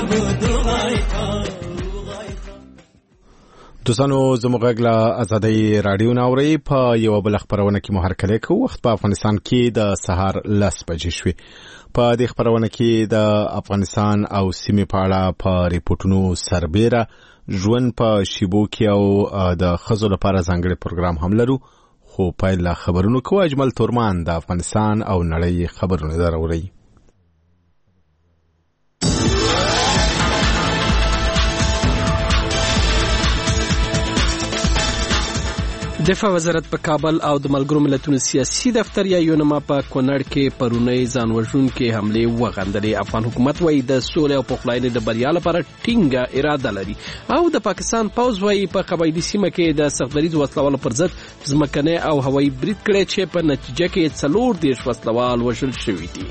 دوستانو زموږ غږ له آزادۍ رادیو ناوري په یو بل خبرونه کې محرکه کوي. وخت په افغانستان کې د سهار 10 بجې شوې. په دې خبرونه کې د افغانستان او سیمې په اړه په ریپورتونو سربېره ژوند په شیبو کې او د ښځو لپاره ځانګړي پروګرام هم لرو. خو پیل له خبرونو کوو. اجمل تورمان د افغانستان او نړۍ خبرونه دراوړي. دفاع وزارت په کابل او د ملګرو ملتونو سیاسي دفتر یا یونما په کونړ کې پرونی ځانوژونکې حملې وغندلې. افغان حکومت وایي د سولې او پخلاینې د بریا لپاره ټینګه اراده لري او د پاکستان پوځ وایي په قبایلي سیمه کې د سختدریز وسلوالو پر ضد ځمکنی او هوایي برید کړی چې په نتیجه کې 40 وسلوال وژل شوي دي.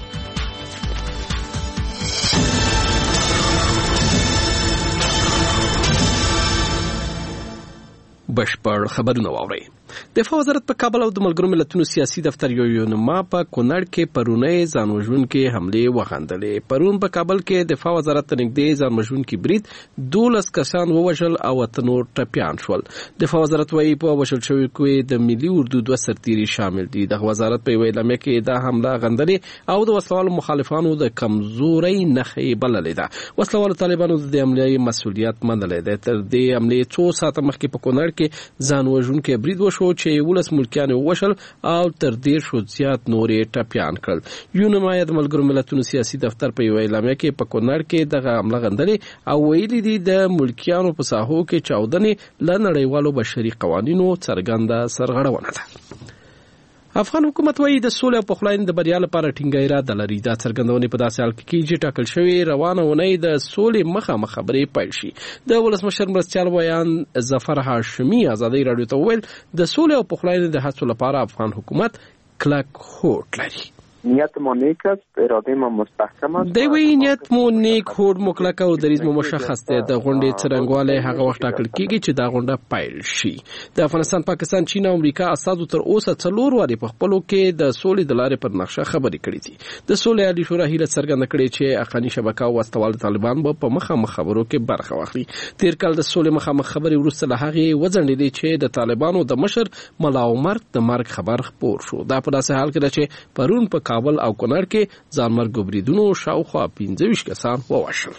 بشپړ خبرونه واورئ. دفاع وزارت په کابل او د ملګرو ملتونو سیاسي دفتر یونما په کونړ کې پرونی ځانوژونکې حملې وغندلې. پرون په کابل کې دفاع وزارت ته نږدې ځانوژونکي برید 12 کسان ووژل او 8 نور ټپیان شول. دفاع وزارت وایي په وژل شویو کې د ملي اردو 2 سرتیري شامل دي. د وزارت په اعلامیه کې دا حمله غندلې او د وسلوالو مخالفانو د کمزورۍ نښې بللې ده. وسلوالو طالبانو د حملې مسؤلیت منلې ده. تر دې حملې 2 ساعته مخکې په کونړ کې ځانوژونکي برید وشو چې 11 ملکیان وشل او تر 10 زیات نورې ټپیان کړل. یونما د ملګرو ملتونو سیاسي دفتر په یو اعلامیه کې په کونړ کې دغه حمله غندلې او ویلي دي د ملکیانو په ساحو کې چاودنې له نړیوالو بشري قوانینو څرګنده سرغړونه ده. افغان حکومت وایي د سولې او پخلاینې د بریا لپاره ټینګه اراده لري. دا څرګندونه په داسې حال کې کیږي چې ټاکل شوی روانه اونۍ د سولې مخامخ خبرې پیل شي. د ولسمشر مرستیال ویان ظفر هاشمي آزادۍ رادیو ته وویل د سولې او پخلاینې د هڅو لپاره افغان حکومت کلک هوډ لري. نیت ما نیک است، اراده ما مستحکم است. دوی نیت مو نیک، هوډ مو کلک او دریځ مو مشخص دی. د غونډې څرنګوالی هغه وخت ټاکل کیږي چې دا غونډه پیل شي. د افغانستان، پاکستان، چین او امریکا استازو تر اوسه 4 وارې په خپلو کې د سولې د لارې پر نقشه خبرې کړې دي. د سولې عالي شورا هیله څرګنده کړې چې افغاني شبکه او وسلوال طالبان به په مخامخ خبرو کې برخه واخلي. تیر کال د سولې مخامخ خبرې وروسته له هغې وځنډېدې چې د طالبانو د مشر ملا عمر د مرګ خبر خپور شو. دا په داسې حال کې ده چې پرون په کابل او کونړ کې ځانمرګ بریدونو شاوخوا 25 کسان ووژل.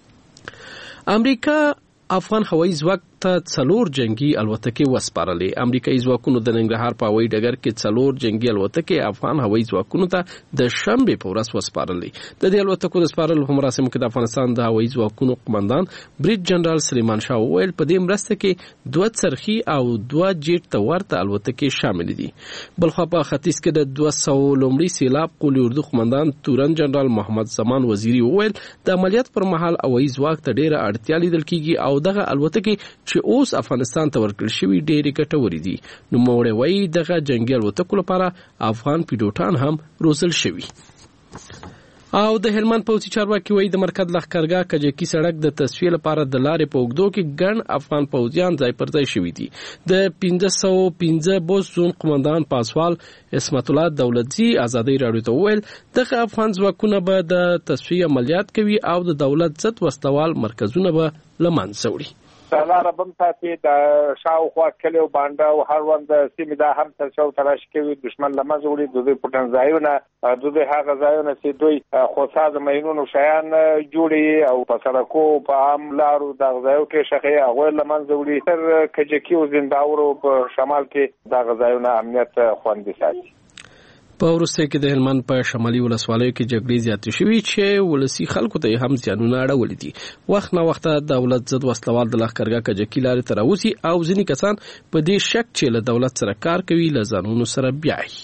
امریکا افغان هوایي ځواک ته 4 جنگي الوتکې وسپارلې. امریکایي ځواکونو د ننګرهار په هوایي ډګر کې 4 جنگي الوتکې افغان هوایي ځواکونو ته د شنبې په ورځ وسپارلې. د دې الوتکو د سپارلو په مراسمو کې د افغانستان د هوایي ځواکونو قومندان بریډ جنرال سلیمان شاه وویل په دې مرسته کې 2 څرخي او 2 جیټ ته ورته الوتکې شامل دي. بلخوا په ختیځ کې د 200 لومړي سیلاب قولي اردو قومندان تورن جنرال محمد زمان وزیری وویل د عملیات پر مهال هوایي ځواک ته ډېره اړتیا لیدل کیږي او دغه الوتکې چې اوس افغانستان ته ورکړل شوی ډېرې ګټورې دي. نو موړی وایي دغه جنگي الوتکو لپاره افغان پیلوټان هم روزل شوي. او د هلمند پوځي چارواکي وایي د مرکز لښکرګاه کجکي سړک د تصفیې لپاره د لارې په اوږدو کې ګڼ افغان پوځیان ځای پر ځای شوي دي. د 1515 بوس زون قومندان پاسوال اسمت الله دولتزي آزادۍ رادیو ته وویل دغه افغان ځواکونه به د تصفیې عملیات کوي او د دولت ضد وسلوال مرکزونه به له منځه وړي. لاره بم ساتي د شاوخوا کلیو باندې او هر وند سیمې دا هم تاسو تلاش کوي دشمن لمز وړي د دوی پټن ځایونه د دوی هغه ځایونه چې دوی خوساز مینونو شیان جوړي او په سړکو په عام لارو د ځایو کې شخې هغه لمز وړي تر کجکي او زنداورو په شمال کې د ځایونه امنیت خوندي ساتي. په وروسته کې د هلمند په شمالي ولسوالیو کې جګړې زیاتې شوې چې ولسي خلکو ته هم زیانونه اړولي دي. وخت نه وخت دولت ضد وسلوال د لښکرګاه کجکي لارې ته راوځي او ځینې کسان په دې شک چې له دولت سره کار کوي له ځانونو سره بیایي.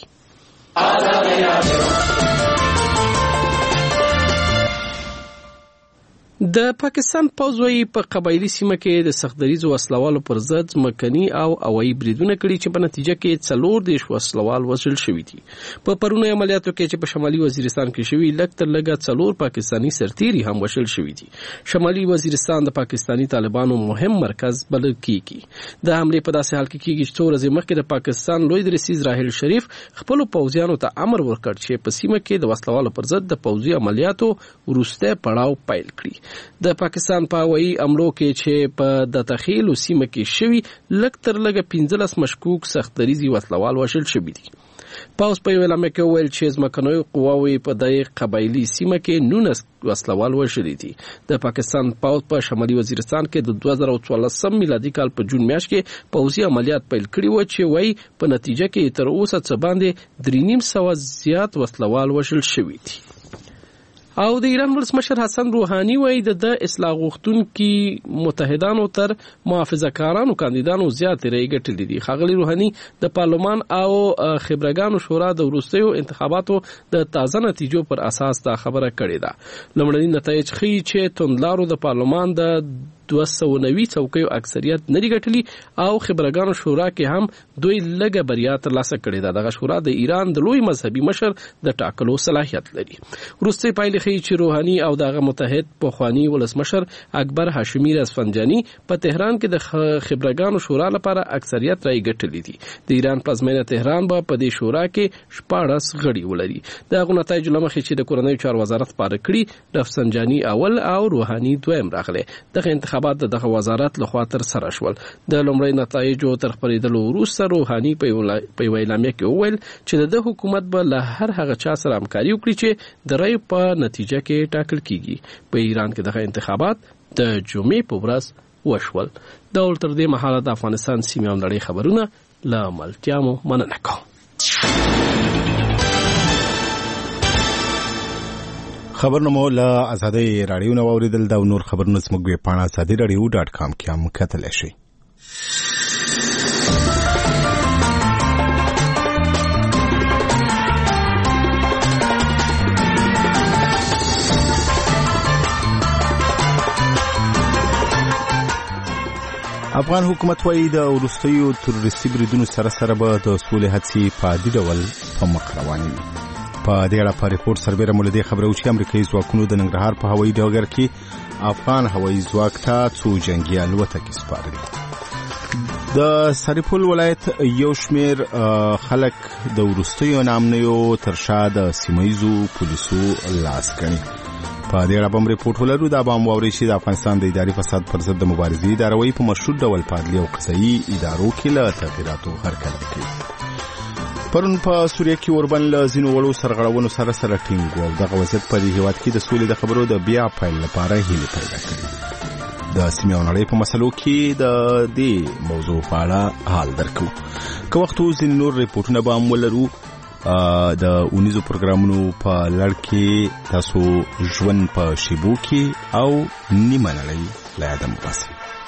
د پاکستان پوځ وایي په قبایلي سیمه کې د سختدریزو وسلوالو پر ضد ځمکني او هوایي بریدونه کړي چې په نتیجه کې 40 وسلوال وژل شوي دي. په پرونی عملیاتو کې چې په شمالي وزیرستان کې شوي لږ تر لږه 4 پاکستاني سرتیري هم وژل شوي دي. شمالي وزیرستان د پاکستاني طالبانو مهم مرکز بلل کیږي. د حملې په داسې حال کې کیږي چې 2 ورځې مخکې د پاکستان لوی رئیس راحیل شریف خپل پوځیانو ته امر ورکړ چې په سیمه کې د وسلوالو پر ضد د پوځي عملیاتو وروسته پړاو پیل کړي. د پاکستان په هوایي عملو کې چې په د تخیل سیمه کې شوی لږ تر لږه 15 مشکوک سختدریزي وسلوال وشل شوی دي. پاوس په ویلامه کې ویل چې ځمکنیو قواوې په دغه قبایلی سیمه کې 19 وسلوال وشلي دي. د پاکستان پاوس په شمالي وزیرستان کې د 2014 میلادي کال په جون میاشت کې پوځي عملیات پیل کړي و چې وای په نتیجه کې تر اوسه څه باندې 3.5 زیات وسلوال وشل شوي دي. او د ایران ولسمشر حسن روحاني وایي د اصلاح غوښتونکي متحدانو تر محافظه‌کارانو کاندیدانو زیات رای ګټلې دي. ښاغلي روحاني د پارلمان او خبرګانو شورا د وروستیو انتخاباتو د تازه نتیجو پر اساس دا خبره کړې ده. لومړني نتایج ښیي چې توندلارو د پارلمان د 290 څوکیو اکثریت نری ګټلی او خبرګانو شورا کې هم دوی لږه بریا ترلاسه کړې ده. دغه شورا د ایران د لوی مذهبي مشر د ټاکلو صلاحیت لري. وروستي پایلې ښیي چې روحاني او دغه متحد پخوانی ولسمشر اکبر هاشمي رضوانجاني په تهران کې د خبرګانو شورا لپاره اکثریت رای ګټلې دي. د ایران پلازمینه تهران به په دې شورا کې 14 غړي ولري. دغه نتایج لمخې چې د کورنۍ چارو وزارت پاره کړی رضوانجاني اول او روحاني دویم راغله. دغه انتخابات دغه وزارت لخوا تر سره شول. د لومړی نتایجو تر خبرېدلو وروسته روحاني په اعلامیه کې وویل چې د حکومت به له هر هغه چا سره همکاري وکړي چې د رای په نتیجه کې ټاکل کیږي. په ایران کې دغه انتخابات د جمعې په ورځ وشول. دا ول تر دې مهاله د افغانستان سیمې او نړۍ خبرونه له ملتیامو مننه کوم. خبرنامو له ازادي رادیو نو اوریدل دا نور خبرونه زموږ په پاڼه azadiradio.com کې هم کتل شي. افغان حکومت وايي د وروستیو تروریستي بریدونو سره به د سولې هڅې په عادي ډول په مخ روانې وي. په دې اړه په ریپورت سربېره مولدي خبرو چې امریکایي ځواکونو د ننګرهار په هوایي ډګر کې افغان هوایي ځواک ته څو جنگي الوتکې سپارلې. د سرپل ولایت یو شمیر خلک د وروستیو نامنیو تر شا د سیمایزو پولیسو لاس کړي. په دې اړه هم ریپورت ولرو. دا به هم واورئ چې د افغانستان د اداري فساد پر ضد د مبارزې ادارې په مشروط ډول په عدلي او قضایي ادارو کې له تغییراتو هرکلی کوي. پرون په سوریه کې اوربن له ځینو وړو سرغړونو سره ټینګ و او دغه وضعیت په دې هیواد کې د سولې د خبرو د بیا پیل لپاره هیله پیدا کړې. د سیمې او نړۍ په مسلو کې د دې موضوع په اړه حال درکو. که وخت ځینې نور ریپورتونه به هم ولرو. د اونیزو پروګرامونو په لړ کې تاسو ژوند په شیبو کې او نیمه نړۍ له یاده مباسي.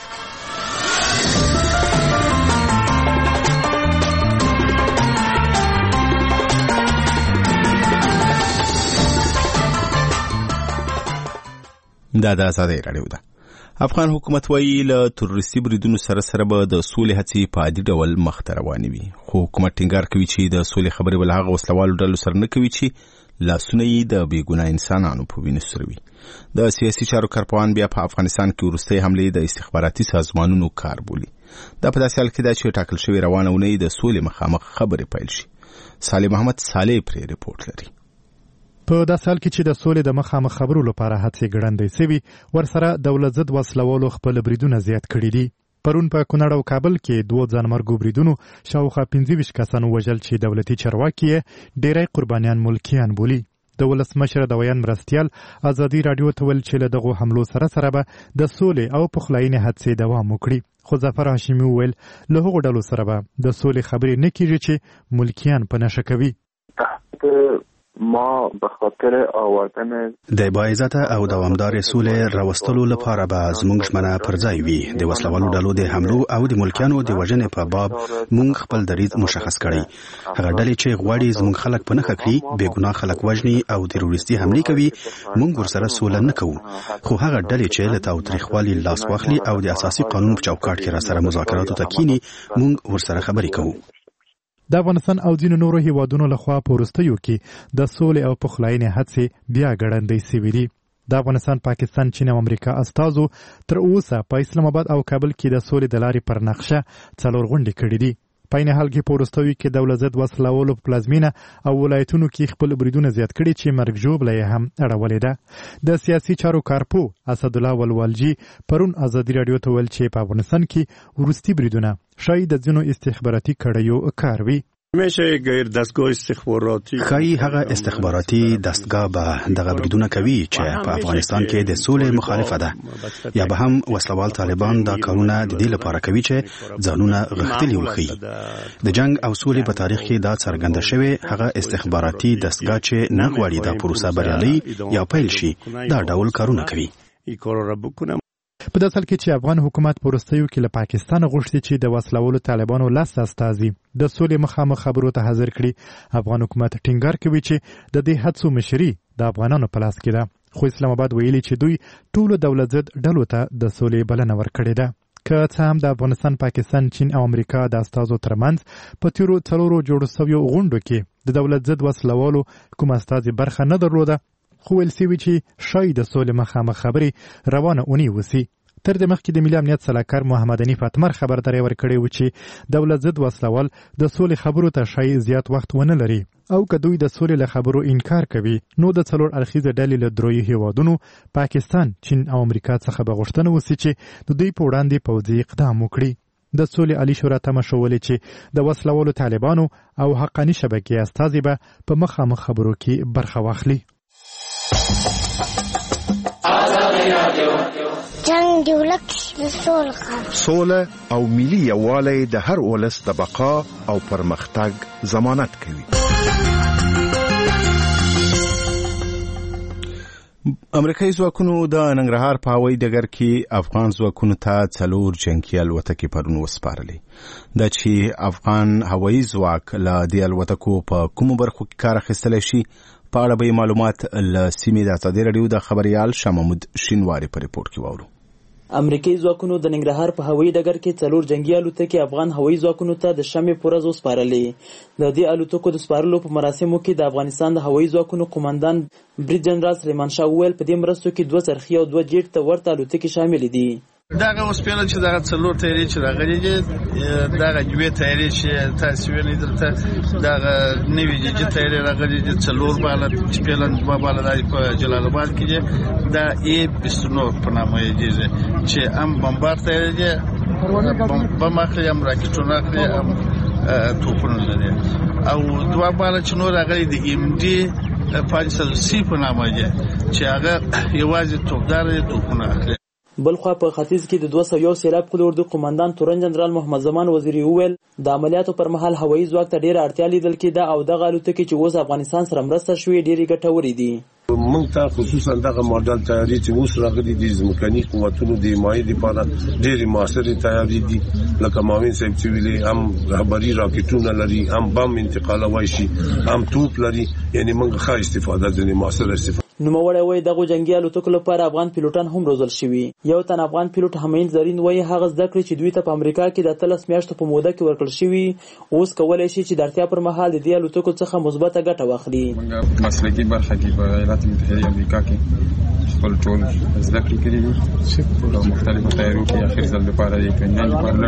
دا د ازادي رادیو ده. افغان حکومت وايي له تروریستي بریدونو سره به د سولې هڅې په عادي ډول مخ ته روانې وي. خو حکومت ټینګار کوي چې د سولې خبرې ول هغه وسلوالو ډلو سره نه کوي چې لاسونه یې د بېګناه انسانانو په وینو سره وي. د سیاسي چارو کارپوهان بیا په افغانستان کې وروستۍ حملې د استخباراتي سازمانونو کار بولي. دا په داسې حال کې ده چې ټاکل شوې روانه اونۍ د سولې مخامخ خبرې پیل شي. صالح محمد صالح پرې ریپورت لري. په داسې حال کې چې د سولې د مخامخ خبرو لپاره هڅې ګړندۍ سوي ورسره دولت ضد وسلوالو خپل بریدونه زیات کړي دي. پرون په کونړ او کابل کې 2 ځانمرګو بریدونو شاوخوا 25 کسان وژل چې دولتي چارواکي ډېری قربانیان ملکیان بولي. د ولسمشر د ویان مرستیال ازادي رادیو ته ویل چې له دغه حملو سره به د سولې او پخلاینې هڅې دوام وکړي. خو ظفر هاشمي ویل له هغو ډلو سره به د سولې خبرې نه کیږي چې ملکیان په نشه کوي. ما به خاطر آوردن د باعزته او دوامدار سولې راوستلو لپاره به زموږ ژمنه پر ځای وي. د وسلوالو ډلو د حملو او د ملکیانو د وژنې په باب موږ خپل دریځ مشخص کړی. هغه ډلې چې غواړي زموږ خلک په نښه کړي، بېګناه خلک وژني او تروریستي حملې کوي، موږ ورسره سوله نه کوو. خو هغه ډلې چې له تاوتریخوالي لاس واخلي او د اساسي قانون په چوکاټ کې راسره مذاکراتو ته کینی، موږ ورسره خبرې کوو. د افغانستان او ځینو نورو هیوادونو لخوا په وروستیو کې د سولې او پخلاینې هڅې بیا ګړندۍ سوي دي. د افغانستان، پاکستان، چین او امریکا استازو تر اوسه په اسلام آباد او کابل کې د سولې د لارې پر نقشه 4 غونډې کړې دي. په این حال کې پورستوي کې دولت ضد وسلوالو پلازمینه او ولایتونو کې خپل بریدونه زیات کړي چې مرګ ژوبله هم اړولې ده. د سیاسي چارو کارپو اسد الله ولوالجی پرون ازادي رادیو ته ویل چې په افغانستان کې ورستي بریدونه شاید د ځینو استخباراتي کړیو کار وي. ښایي هغه استخباراتي دستګاه به دغه بریدونه کوي چې په افغانستان کې د سولې مخالفه ده، یا به هم وسلوال طالبان دا کارونه د دې لپاره کوي چې ځانونه غښتلي وښیي. د جنگ او سولې په تاریخ کې دا څرګنده شوې هغه استخباراتي دستګاه چې نه غواړي دا پروسه بریالۍ یا پیل شي دا ډول کارونه کوي. په داسې حال کې چې افغان حکومت په وروستیو کې له پاکستان غوښتي چې د وسلوالو طالبانو 10 استازي د سولې مخامخ خبرو ته حاضر کړي، افغان حکومت ټینګار کوي چې د دې هڅو مشري د افغانانو په لاس کې ده، خو اسلام آباد ویلي چې دوی ټولو دولت ضد ډلو ته د سولې بلنه ورکړې ده. که څه هم د افغانستان، پاکستان، چین او امریکا د استازو ترمنځ په تیرو 4 جوړو شویو غونډو کې د دولت ضد وسلوالو کوم استازي برخه نه درلوده، خو ویل سوي چې شاید د سولې مخامخ خبرې روانه اونۍ وسی. تر دې مخکې د ملي امنیت سلاکار محمد حنیف اتمر خبرداری ورکړی و چې دولت ضد وسلوال د سولې خبرو ته شاید زیات وخت ونه لري، او که دوی د سولې له خبرو انکار کوي نو د 4 اړخیزه ډلې له دروي هیوادونو پاکستان، چین او امریکا څخه به غوښتنه وسی چې د دوی په وړاندې پوځي اقدام وکړي. د سولې عالی شورا تمه شولې چې د وسلوالو طالبانو او حقاني شبکې استازي به په مخامخ خبرو کې برخه واخلي. جنگ دی ولک د سوله او ملي یووالی د هر ولس د بقا او پرمختګ ضمانت کوي. امریکایي ځواکونو د ننګرهار په هوایي ډګر کې افغان ځواکونو ته 4 جنګي الوتکې پرون وسپارلې. دا چې افغان هوایي ځواک له دې الوتکو په کومو برخو کې کار اخیستلی شي په اړه به معلومات له سیمې د ازادي راډیو د خبريال شاه محمود شینواری په ریپورت کې واورو. امریکایي ځواکونو د ننګرهار په هوایي ډګر کې 4 جنگي الوتکې افغان هوایي ځواکونو ته د شمې په ورځ وسپارلې. د دې الوتکو د سپارلو په مراسمو کې د افغانستان د هوایي ځواکونو قومندان برید جنرال سلیمان شاه وویل په دې مرستو کې 2 څرخي او 2 جیټ ته ورته الوتکې شامل دي. دغه وسپیل چې دغه 4 تیارې چې راغلي دي، دغه یوې تیارې چې تاسو وینئ دلته دغه نوې جې تیارې راغلي دي، 4 بالا سپیلن په بالا په جلال آباد کې دي، دا A29 په نامه یې چې ام بمبار تیارې دي، بم اخلي ام راکټونه اخلي ام توپونه لري، او 2 بالا چې نور راغلي دي MD 500C په نامه دي چې هغه یوازې توپدار توپونه اخلي. بلخوا په ختیځ کې د 201 سیلاب کلو اردو قومندان تورن جنرال محمد زمان وزیری وویل د عملیاتو پر مهال هوایي ځواک ته ډیره اړتیا لیدل کېده او دغه الوتکې چې اوس افغانستان سره مرسته شوې ډیرې ګټورې دي. موږ ته خصوصا دغه ماډل تیاری چې اوس راغلي دي ځمکني قوتونو د حمایت لپاره ډېرې معاصرې تیاری دي، لکه ماوین صاحب چې ویلي هم رهبري راکټونه لري، هم بم انتقالوي شي، هم توپ لري، یعنی موږ ښه استفاده ځنې معاصره استفاده. نوموړی وایي دغه جنگي الوتکو لپاره افغان پیلوټان هم روزل شوي. یو تن افغان پیلوټ همین زرین وایي هغه زده کړې چې دوی ته په امریکا کې د 13 میاشتو په موده کې ورکړل شوي اوس کولی شي چې د اړتیا پر مهال د دې الوتکو څخه مثبته ګټه واخلي. موږ مسلکي برخه کې په ایالات متحده امریکا کې خپل ټول زده کړې کړې دي په مختلفو تیاریو کې. اخر ځل لپاره د کنیان لپاره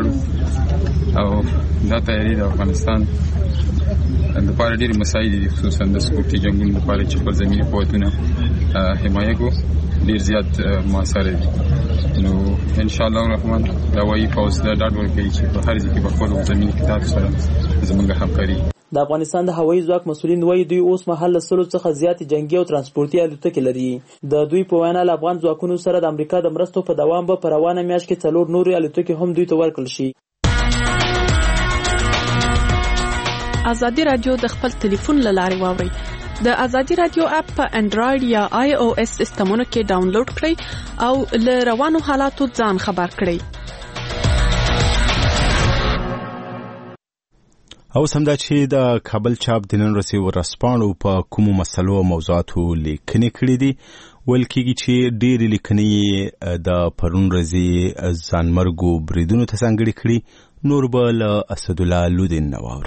لرو او دا تیاری د افغانستان لپاره ډېرې مسایل دي، خصوصا د سکوټي جنګونو لپاره چې خپل زمیني قوتونه حمایه کو ډېر زیات موثر دي. نو ان شاء الله الرحمن دا وایي پوز دا ډاډ ورکوي چې په هر ځای کې په خپل زمیني کتاب سره زموږ همکاري. د افغانستان د هوایي ځواک مسؤلین وایي دوی اوس مهال له 100 څخه زیات جنگي او ترانسپورتي الوتکې لري. د دوی په وینا له افغان ځواکونو سره د امریکا د مرستو په دوام به په روانه میاشت کې 4 نورې الوتکې هم دوی ته ورکړل شي. ازادي رادیو د خپل ټلیفون له لارې واورئ. د ازادي رادیو اپ په انډراید یا iOS سیسټمونو کې ډاونلوډ کړئ او له روانو حالاتو ځان خبر کړئ. او سمدا چې د کابل چاپ د نن ورځې ورځپاڼو په کومو مسلو او موضوعاتو لیکنې کړې دي. ویل کېږي چې ډېرې لیکنې د پرون ورځې ځانمرګو بریدونو ته ځانګړې کړي. نور به له اسدالله لودین نه واورو.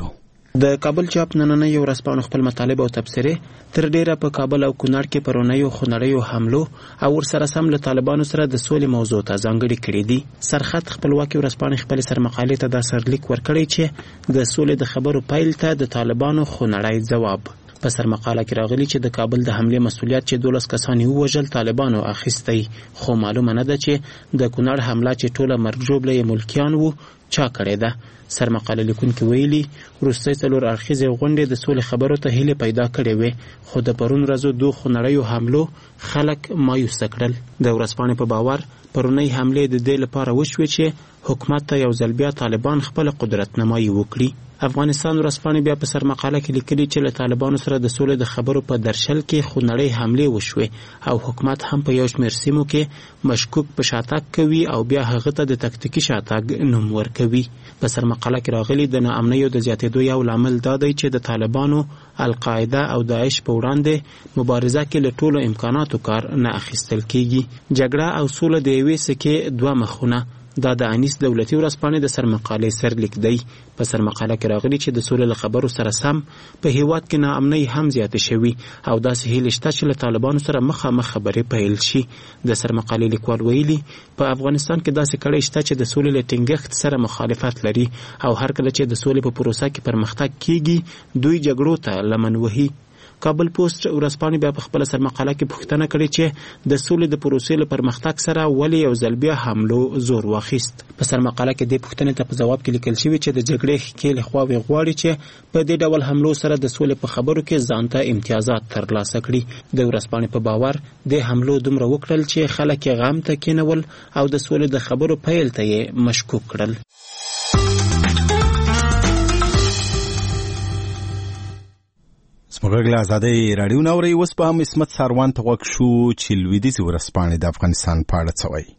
د کابل چاپ نننۍ ورځپاڼو خپل مطالب او تبصرې تر ډیره په کابل او کونړ کې پرونیو خونړیو حملو او ورسره سم له طالبانو سره د سولې موضوع ته ځانګړي کړي دي. سرخط خپلواکي ورځپاڼې خپل سرمقالې ته دا سرلیک ورکړی چې د سولې د خبرو پیل ته د طالبانو خونړی جواب. په سرمقاله کې راغلي چې د کابل د حمله مسؤلیت چې 12 کسان یې وژل طالبانو اخیستی، خو معلومه نه ده چې د کونړ حمله چې ټوله مرګ ژوبله ملکیان وو چا کړې ده. سرمقاله لیکونکي ویلي وروستۍ 4 اړخیزې غونډې د سولې خبرو ته هیله پیدا کړې وې، خو د پرون ورځو دوه خونړیو حملو خلک مایوسه کړل. د ورځپاڼې په باور پرونی حمله د دې لپاره وشوه چې حکومت ته یو ځل بیا طالبان خپل قدرت نمایي وکړي. افغانستان ورځپاڼې بیا په سرمقاله کې لیکلي چې له طالبانو سره د سولې د خبرو په درشل کې خونړۍ حملې وشوې او حکومت هم په یو شمېر سیمو کې مشکوک په شاتګ کوي او بیا هغه ته د تکتیکي شاتګ نوم ورکوي. په سرمقاله کې راغلي د ناامنیو د زیاتېدو یو لامل دا دی چې د طالبانو، القاعده او داعش په وړاندې مبارزه کې له ټولو امکاناتو کار نه اخیستل کیږي. جګړه او سوله د یوې سکې دوه مخونه. دا د انیس دولتي ورځپاڼې د سرمقالې سرلیک دی. په سرمقاله کې راغلي چې د سولې له خبرو سره سم په هیواد کې ناامنۍ هم زیاتې شوي او داسې هیلې شته چې له طالبانو سره مخامخ خبرې پیل شي. د سرمقالې لیکوال ویلي په افغانستان کې داسې کړۍ شته چې د سولې له ټینګښت سره مخالفت لري او هر کله چې د سولې په پروسه کې پرمختګ کیږي دوی جګړو ته لمن وهي. کابل پوسټ ورځپاڼې بیا په خپل سرمقاله کې پوښتنه کړې چې د سولې د پروسې له پرمختګ سره ولې یو ځل بیا حملو زور واخیست. په سرمقاله کې د پوښتنې ته په جواب کې لیکل شوی چې د جګړې ښکېلې خواوې غواړي چې په دې ډول حملو سره د سولې په خبرو کې ځان ته امتیازات ترلاسه کړي. د ورځپاڼې په باور د حملو دومره وکړل چې خلک یې غم ته کېنول او د سولې د خبرو پیل ته یې مشکوک کړل. زموږ له ازادۍ راډیو ناوري اوس په هم عصمت ساروان ته غوږ شو چې لویدیځې ورځپاڼې د افغانستان په اړه څه وایي.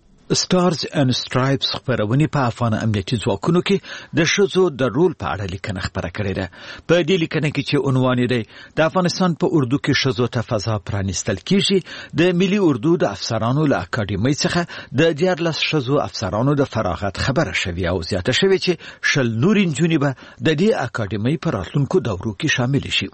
سټارز اینډ سټرایپس خبرونه په افغان امنیتي ځواکونو کې د ښځو د رول په اړه لیکنه خبره کړې ده. په دې لیکنه کې چې عنوان یې د افغانستان په اردو کې ښځو ته فضا پرانیستل کیږي، د ملي اردو د افسرانو له اکاډمۍ څخه د 14 ښځو افسرانو د فراغت خبره شوې او زیاته شوې چې 20 نور نجونې به د دې اکاډمۍ په راتلونکو دورو کې شامل شي.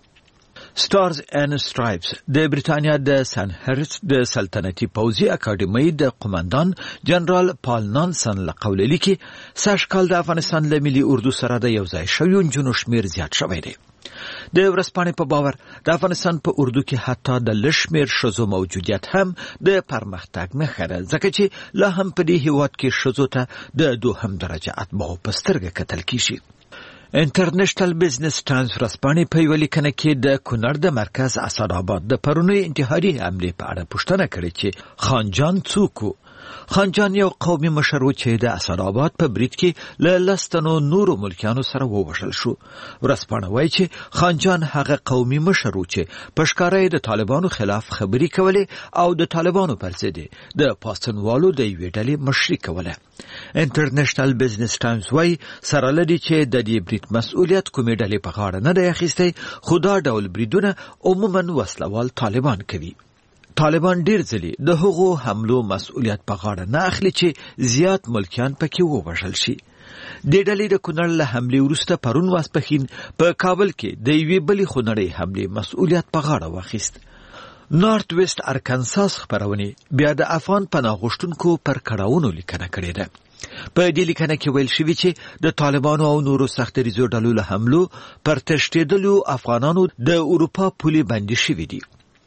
سټارز اینڈ سټرایپس د بریتانیا د سنهرست د سلطنتي پوځي اکاډمۍ د قومندان جنرال پال نانسن له قوله لیکي سږکال د افغانستان له ملي اردو سره د یو ځای شویو نجونو شمېر زیات شوی دی. د ورځپاڼې په باور د افغانستان په اردو کې حتی د لږ شمېر ښځو موجودیت هم د پرمختګ نښه ده، ځکه چې لا هم په دې هیواد کې ښځو ته د دوهم درجه اتباعو په سترګه کتل کیږي. انټرنیشنل بزنس ټایمز ورځپاڼې په یوه لیکنه کې د کونړ د مرکز اسداباد د پرونۍ انتحاري حملې په اړه پوښتنه کړې چې خانجان څوک و. خانجان یو قومي مشر و چې د اسداباد په برید کې له 10 تنو نورو ملکیانو سره ووژل شو. ورځپاڼه وایي چې خانجان هغه قومي مشر و چې په ښکاره د طالبانو خلاف خبرې کولې او د طالبانو پر ضد د پاڅونوالو د یوې ډلې مشري کوله. انټرنیشنل بزنس ټایمز وایي سره لدی چې د دې برید مسؤلیت کومې ډلې په غاړه نه دی اخیستی، خو دا ډول بریدونه عموما وسلوال طالبان کوي. طالبان ډیر ځلې د هغو حملو مسؤلیت په غاړه نه اخلي چې زیات ملکیان پکې ووژل شي. د ډلې د کونړ له حملې وروسته پرون ماسپښین په کابل کې د یوې بلې خونړۍ حملې مسؤلیت په غاړه واخیست. نارت ویسټ ارکانساس خبرونه بیا د افغان پناه غوښتونکو پر کړاوونو لیکنه کړې ده. په دې لیکنه کې ویل شوي چې د طالبانو او نورو سخت دریځو ډلو له حملو پر تښتېدلو افغانانو د اروپا پولې بندي شوي دي.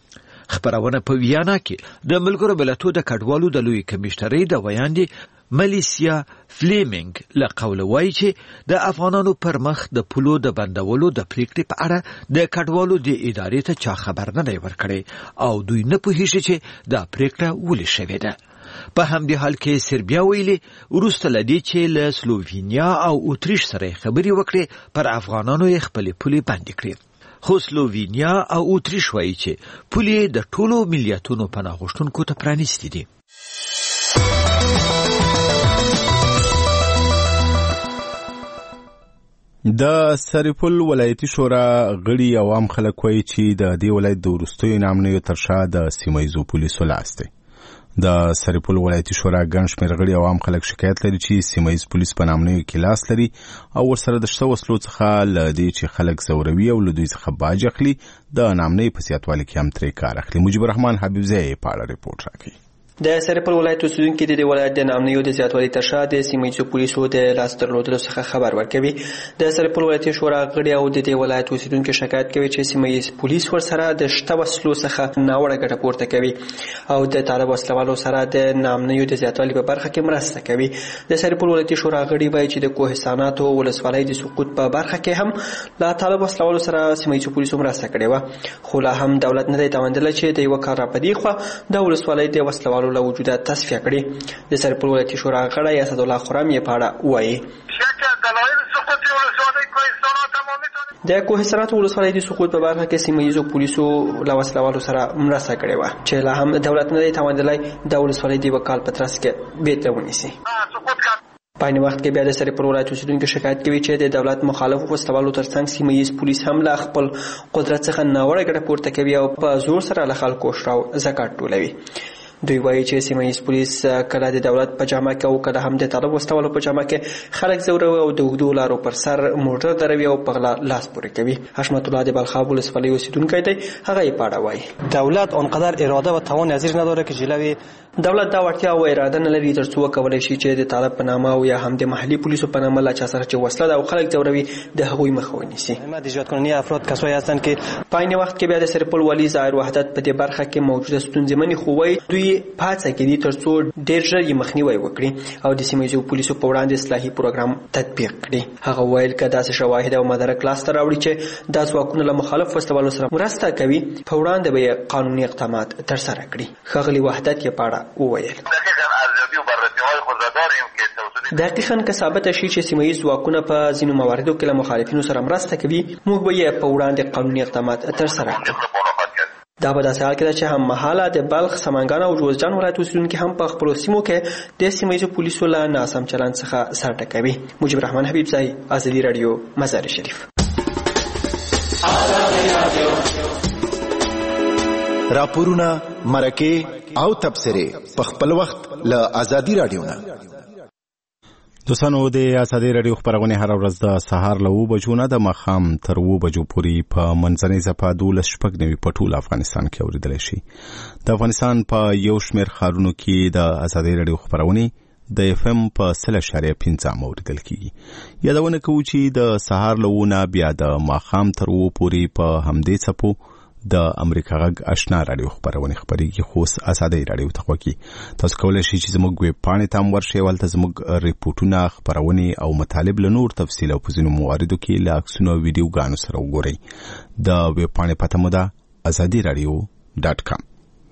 خبرونه په ویانا کې د ملګرو ملتونو د کډوالو د لوی کمشنرۍ د ویاندې ملیسیا فلیمنګ له قوله وایي چې د افغانانو پر مخ د پولو د بندولو د پریکړې په اړه د کډوالو د ادارې ته چا خبر نه دی ورکړی او دوی نه پوهیږي چې دا پریکړه ولې شوې ده. په همدې حال کې سربیا ویلي وروسته له دې چې له سلووینیا او اتریش سره خبرې وکړي پر افغانانو یې خپلې پولې بندې کړې. خو سلووینیا او اتریش وایي چې پولې د ټولو ملیتونو پناه غوښتونکو ته پرانیستې دي. د سرپل ولایتي شورا غړي عوام خلک وایي چې د دې ولایت د وروستیو ناامنیو تر شا د سیمه ییزو پولیسو لاس دی. د سرپل ولایتي شورا ګڼ شمېر غړي او عام خلک شکایت لري چې سیمه ییز پولیس په نامنیو کې لاس لري او ورسره د شته وسلو څخه له دې چې خلک زوروي او له دوی څخه باج اخلي د نامنۍ په زیاتوالي کې هم ترې کار اخلي. مجيب الرحمن حبیبزی په اړه ریپورت راکوي. د سرپل ولایت اوسیدونکو د ولایت د نامنیو د زیاتوالي تر شا د سیمه ییزو پولیسو د لاس درلودلو څخه خبر ورکوي. د سرپل ولایتي شورا غړي او د ولایت اوسیدونکو شکایت کوي چې سیمه ییز پولیس ورسره د شته وسلو څخه ناوړه ګټه پورته کوي او د طالب وسلوالو سره د نامنیو د زیاتوالي په برخه کې مرسته کوي. د سرپل ولایتي شورا غړي وایي چې د کوهستانات او ولسوالۍ د سقوط په برخه کې هم لا طالب وسلوالو سره سیمه ییزو پولیسو مرسته کړې و، خو لا هم دولت نه دی توانیدلی چې د یو کار راپدې خو د ولسوالۍ د وسلوالو له وجوده تصفیه کړي. د سرپل ولایتي شورا غړی اسدالله خرم یې په اړه وایي. د کوهستانات ولسوالۍ د سقوط په برخه کې سیمه ییزو پولیسو له وسلوالو سره مرسته کړې وه چې لا هم دولت نه دی توانیدلی د ولسوالۍ د یوه کال په ترڅ کې بیرته ونیسي. په عین وخت کې بیا د سرپل ولایت اوسیدونکو شکایت کوي چې د دولت مخالف وسلوالو ترڅنګ سیمه ییز پولیس هم له خپل قدرت څخه ناوړه ګټه پورته کوي او په زور سره له خلکو شراو زکات ټولوي. دوی وایي چې سیمه ییز پولیس کله د دولت په جامه کې او کله هم د طالب وسلوالو په جامه کې خلک زوروي او د اوږدو لارو پر سر موټر دروي او په غلا لاس پورې کوي. حشمت الله د بلخاب ولسوالۍ اوسیدونکی دی، هغه یې په اړه وایي. دولت آنقدر اراده و توان نظیر نداره که جلوی دولت دا وړتیا او اراده نه لري تر څو وکولای شي چې د طالب په نامه او یا هم د محلي پولیسو په نامه لا چا سره چې وسله ده او خلک ځوروي د هغوی مخه ونیسي. د ایجاد کننی افراد کسایی هستند که په عین وخت کې بیا د سرپل والي ظاهر وحدت په دې برخه کې موجوده ستونزې مني، خو وایي دوی پاتې کوي تر څو ډېر ژر یې مخنیوی وکړي او د سیمه ییزو پولیسو په وړاندې اصلاحي پروګرام تطبیق کړي. هغه ویل که داسې شواهد او مدارک لاسته راوړي چې دا ځواکونه له مخالف وسلوالو سره مرسته کوي، په وړاندې به یې قانوني اقدامات ترسره کړي. ښاغلي وحدت یې په اړه وویل. دقیقاً که ثابت شي چې سیمه ییز ځواکونه په ځینو مواردو کې له مخالفینو سره مرسته کوي، موږ به یې په وړاندې قانوني اقدامات ترسره کړو. دا به داسې حال کې ده چې هم مهاله د بلخ، سمنګان او جوزجان ولایت اوسیدونکي هم په خپلو سیمو کې د سیمه ییزو پولیسو له ناسم چلند څخه سر ټکوي. مجيب الرحمن حبیبزی، ازادي رادیو، مزار شریف. راپورونه، مرکې او تبصرې په خپل وخت له ازادي رادیو نه. دوستانو د ازادي رادیو خبرونه هر ورځ د سهار له 9 بجو نه د ماښام تر 9 بجو پورې په منځنۍ ځپه 12:09 په ټول افغانستان کې اوریدل شي. د افغانستان په یو شمېر ښارونو کې د ازادي رادیو خبرونه د اف ام په 3.5 اوریدل کیږي. یادونه کوو چې د سهار له 9 بیا د ماښام تر 9 پورې په همدې څپو د امریکا غږ آشنا رادیو خبرونه خبريږي، خو ازادي رادیو ته کوي. تاسو کولای شئ چې زموږ ویب پاڼې ته ورشئ، ولته زموږ ریپورتونه، خبرونه او مطالب له نور تفصیل او په ځینو مواردو کې له عکسونو او ویډیوګانو سره وګورئ. د ویب پاڼې پته مو ده azadiradio.com.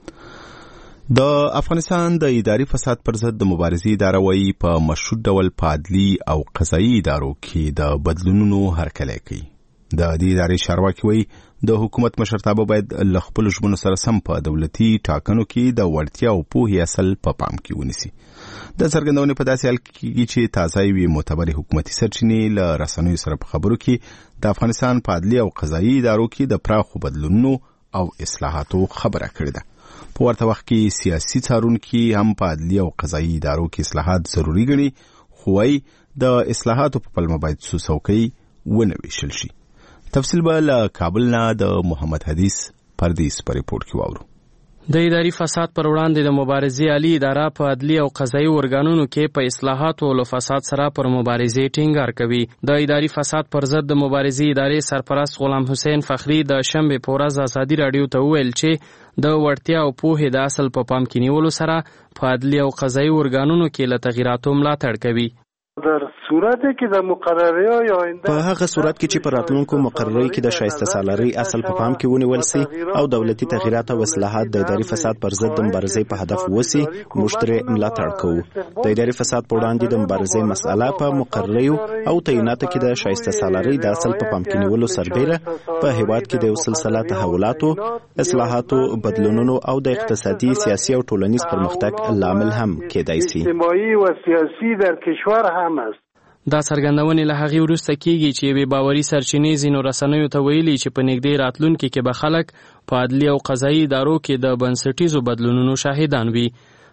د افغانستان د اداري فساد پر ضد د مبارزې اداره وايي په مشروط ډول په عدلي او قضایي ادارو کې د بدلونونو هرکلی کوي. د دې ادارې چارواکي وايي د حکومت مشرتابه باید له خپل ژمنو سره سم په دولتي ټاکنو کې د وړتیا او پوهې اصل په پام کې ونیسي. د څرګندونې په داسې حال کې چې تازه یوې معتبرې حکومتي سرچینې له رسنیو سره په خبرو کې د افغانستان په عدلي او قضایي ادارو کې د پراخو بدلونونو او اصلاحاتو خبره کړې ده. په ورته وخت کې سیاسي څارونکي هم په عدلي او قضایي ادارو کې اصلاحات ضروري ګڼي، خو وايي د اصلاحاتو په پلمه باید څو څوکۍ ونه ویشل شي. تفصیل به له کابل نه د محمد حدیث پردیس په ریپورت کې واورو. د اداري فساد پر وړاندې د مبارزې عالی اداره په عدلي او قضایي ارګانونو کې په اصلاحاتو او فساد سره پر مبارزې ټینګار کوي. د اداري فساد پر ضد د مبارزې ادارې سرپرست غلام حسین فخری د شنبه په ورځ ازادي رادیو ته وویل چې د وړتیا او پوهې د اصل په پام کې نیولو سره په عدلي او قضایي ارګانونو کې له تغییراتو ملاتړ کوي. در صورت کې د مقرریو یا په هغه صورت کې چې پر راتلونکو مقرریو کې د شایسته سالاري اصل په پام کې ونیول سي او دولتي تغییرات او اصلاحات د اداري فساد پر ضد د مبارزې په هدف وسی، موږ ترې ملاتړ کوو. د اداري فساد په وړاندې د مبارزې مسأله په مقرریو او تعیناتو کې د شایسته سالاري د اصل په پام کې نیولو سربېره په هیواد کې د سلسله تحولاتو، اصلاحاتو، بدلونونو او د اقتصادي، سیاسي او ټولنیز پرمختګ لامل هم کېدای شي. اجتماعي او سیاسي در کشور هم است. دا څرګندونې له هغې وروسته کېږي چې یوې باوري سرچینې ځینو رسنیو ته ویلي چې په نږدې راتلونکي کې به خلک په عدلي او قضایي ادارو کې د بنسټیزو بدلونونو شاهدان وي.